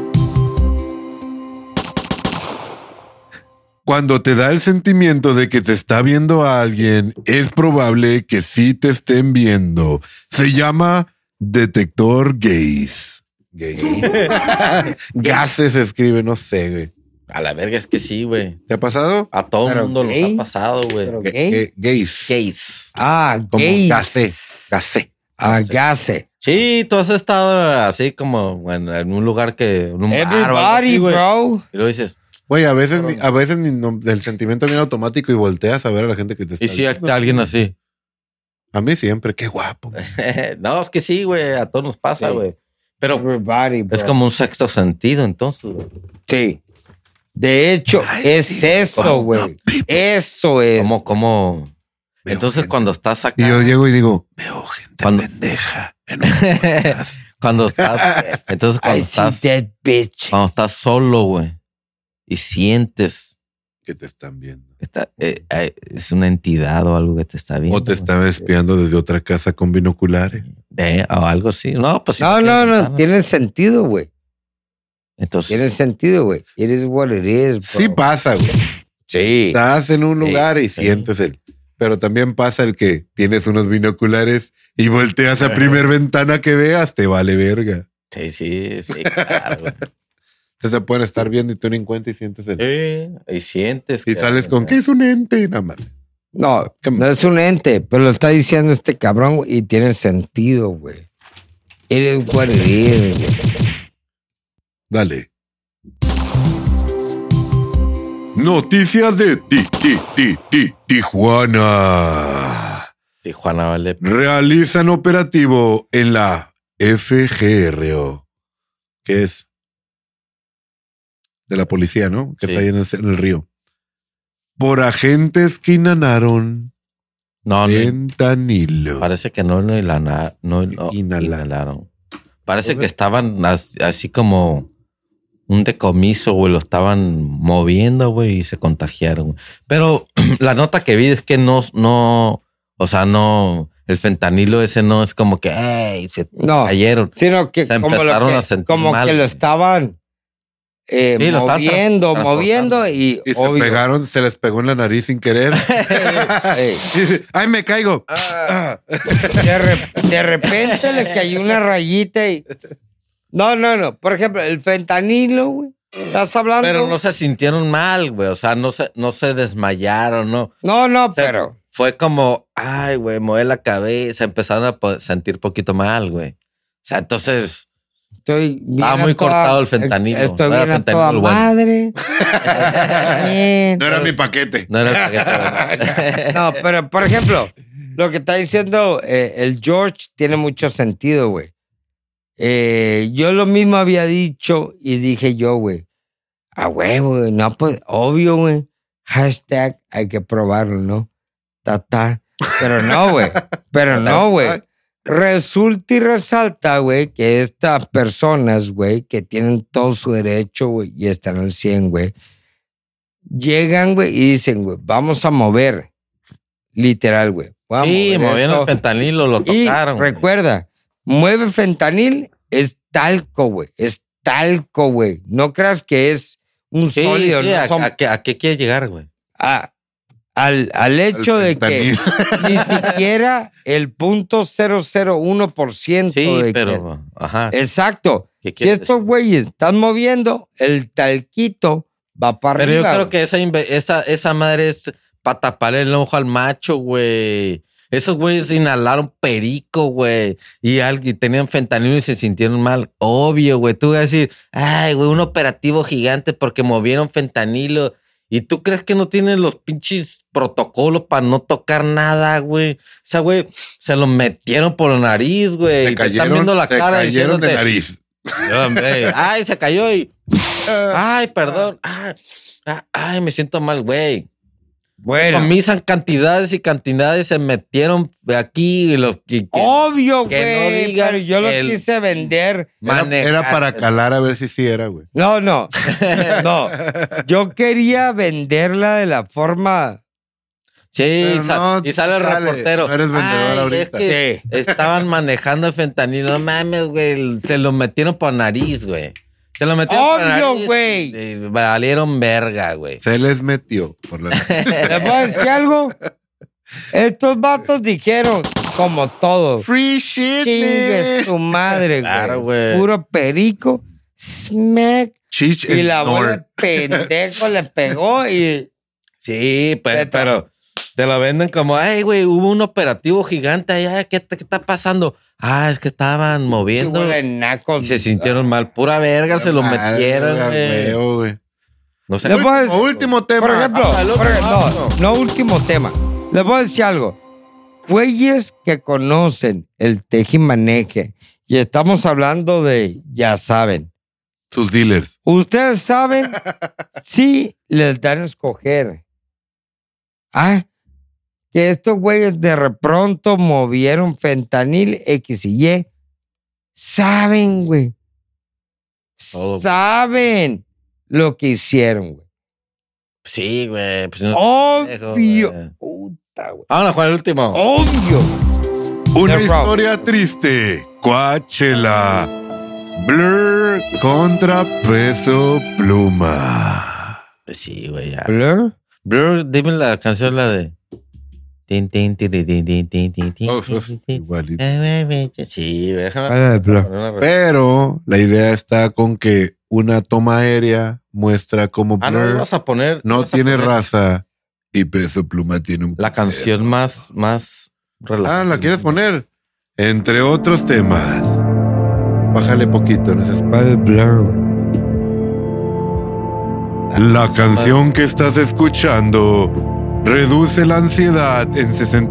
Cuando te da el sentimiento de que te está viendo a alguien, es probable que sí te estén viendo. Se llama detector gaze. Gases se escribe, no sé, güey. A la verga es que sí, güey. ¿Te ha pasado? A todo el ¿Pero mundo gay? nos ha pasado, güey. ¿Pero gay? Gaze. Gays. Ah, Como gays. gase. Ah, gase. Sí, tú has estado así como en un lugar que... En un bar o algo así, Everybody, güey. bro. Y luego dices, Güey, a veces ni del sentimiento viene automático y volteas a ver a la gente que te está ¿y si viendo. alguien así? A mí siempre, qué guapo. No, es que sí, güey. A todos nos pasa, Sí. güey. Pero Everybody, bro. es como un sexto sentido, entonces, güey. Sí. De hecho, es eso, güey. Eso es. Como... Veo Entonces, gente. cuando estás acá... Y yo llego y digo, veo gente Cuando- pendeja. Cuando estás... Entonces, I see that bitch. cuando estás solo, güey, y sientes que te están viendo. Es una entidad o algo que te está viendo. O te están espiando desde otra casa con binoculares. O algo así. No, pues No, tiene sentido, güey. Entonces, Tiene sentido, güey. It is what it is, bro. Sí pasa, güey. Sí. Estás en un Sí, lugar y sí. sientes el... Pero también pasa el que tienes unos binoculares y volteas a primer ventana que veas, te vale verga. sí, claro, güey. Entonces te pueden estar viendo y tú ni en cuenta y sientes el... Y sientes Y que- sales con que es un ente, nada más. No, no es un ente, pero lo está diciendo este cabrón y tiene sentido, güey. It is what it is, güey. Dale. Noticias de Tijuana. Tijuana vale. Realizan operativo en la FGRO. ¿Qué es? De la policía, ¿no? Que Sí. está ahí en el río. Por agentes que inhalaron No, fentanilo. parece que no inhalaron. Parece que estaban así como un decomiso, güey. Lo estaban moviendo, güey, y se contagiaron. Pero la nota que vi es que no, o sea, no, el fentanilo ese no es como que, ¡ey! Se No, cayeron. sino que Se como, empezaron lo a que, sentir como mal, que lo güey. estaban lo estaban transportando. moviendo y Y se obvio. pegaron, se les pegó en la nariz sin querer. Ey, Y dice, ¡ay, me caigo! Ah. de repente le cayó una rayita y... No. Por ejemplo, el fentanilo, güey. ¿Estás hablando? Pero no se sintieron mal, güey. O sea, no se desmayaron, ¿no? No, O sea, pero... fue como, ay, güey, mover la cabeza. Empezaron a sentir poquito mal, güey. O sea, entonces, Estoy bien estaba a muy toda- cortado el fentanilo. Estoy No era bien a fentanilo toda bueno. madre. Bien. No era mi paquete. No era el paquete, No, pero por ejemplo, lo que está diciendo el George tiene mucho sentido, güey. Yo lo mismo había dicho y dije yo, güey. Ah, huevo, güey. No, pues, obvio, güey. Hashtag hay que probarlo, ¿no? Pero no, güey. Pero no, güey. Resulta y resalta, güey, que estas personas, güey, que tienen todo su derecho, güey, y están al 100, güey, llegan, güey, y dicen, güey, vamos a mover. Literal, güey. Vamos a Sí, mover movieron esto. el fentanilo, lo Y tocaron. güey. recuerda, mueve fentanil, es talco, güey. Es talco, güey. No creas que es un Sí, sólido. sí, no ¿a, son- a qué quiere llegar, güey? al hecho de que fentanil. ni siquiera el 0.001% Sí, de pero, ajá. que... Exacto. ¿Qué Si quieres estos güeyes están moviendo, el talquito va para Pero arriba. yo creo güey. que esa madre es para taparle el ojo al macho, güey. Esos güeyes inhalaron perico, güey. Y tenían fentanilo y se sintieron mal. Obvio, güey. Tú vas a decir, ay, güey, un operativo gigante porque movieron fentanilo. ¿Y tú crees que no tienen los pinches protocolos para no tocar nada, güey? O sea, güey, se lo metieron por la nariz, güey. Se Y te están cayeron, viendo la se cara cayeron de diciéndote, nariz. Hombre, ay, se cayó y... Ay, perdón. Ay, me siento mal, güey. Bueno, Comisan cantidades y cantidades, se metieron aquí y los que obvio, que no güey. digan Pero yo lo el- quise vender. Era para calar a ver si sí era, güey. No. No. Yo quería venderla de la forma. Sí, Pero no, y sale el dale, reportero. no eres vendedor Ay, ahorita. es que estaban manejando fentanilo. No mames, güey. Se lo metieron por nariz, güey. Se lo metieron por Obvio, nariz. güey. y valieron verga, güey. Se les metió por la ¿Les puedo decir algo? Estos vatos dijeron, como todos, Free shit, chingue su madre, güey. Claro, güey. Puro perico, smack. Chich Y and la snort. bola pendejo le pegó y... Sí, pues, Neta. pero te lo venden como, ay, güey, hubo un operativo gigante allá. ¿Qué está pasando? Ah, es que estaban moviendo huele nacos. y se sintieron mal. Pura verga, se lo Madre, metieron, güey. güey. No sé. Le puedo decir- Último tema. Por ejemplo, Ah, el otro, no, último tema. Les voy a decir algo. Güeyes que conocen el tejimaneje y estamos hablando de, ya saben, Sus dealers. ustedes saben si les dan a escoger. Que estos güeyes de pronto movieron fentanil X y Y. Saben, güey. Todo. Saben lo que hicieron, güey. Sí, güey. Pues no Obvio. güey. Puta, güey. Vámonos con el último. Obvio. Una Yeah, bro. historia triste. Coachella. Blur contra Peso Pluma. Pues sí, güey, ya. Blur. Blur, dime la canción, la de... Tin, tin, tiri, tin, tin, tin, tin, tin, Uf, tin, tin. igualito. Sí, güey, déjame... ¿Cuál es el Blur? poner una- Pero la idea está con que una toma aérea muestra cómo Ah, no, Blur vas a poner... no vas a tiene poner raza y Peso Pluma tiene un... La canción más relajante. ¿la quieres poner? Entre otros temas. Bájale poquito en ese... ¿Cuál es el Blur, güey? La canción que estás escuchando reduce la ansiedad en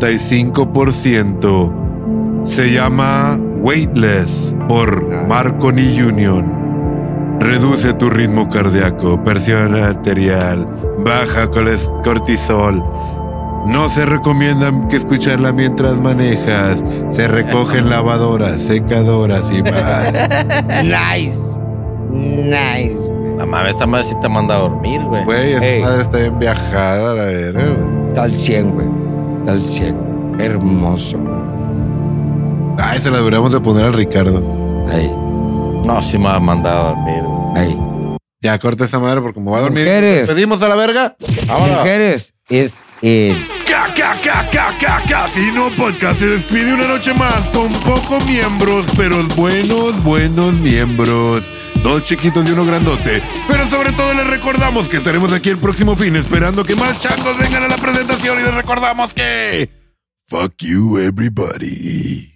65%. Se llama Weightless por Marconi Union. Reduce tu ritmo cardíaco, presión arterial, baja cortisol. No se recomienda que escucharla mientras manejas. Se recogen lavadoras, secadoras y más. Nice. Nice. La mames, esta madre sí te manda a dormir, güey. Güey, esa Ey. madre está bien viajada, la verga, güey. Está al 100, güey. Está al 100. Hermoso. Ay, se la deberíamos de poner al Ricardo. Ahí. No, sí me ha mandado a dormir, güey. Ahí. Ya, corta esa madre porque me va a dormir. Mujeres. ¿Pedimos a la verga? Vámonos. Mujeres es el... Casino Podcast se despide una noche más con pocos miembros, pero buenos miembros. 2 chiquitos y 1 grandote. Pero sobre todo les recordamos que estaremos aquí el próximo fin esperando que más changos vengan a la presentación y les recordamos que... Fuck you everybody.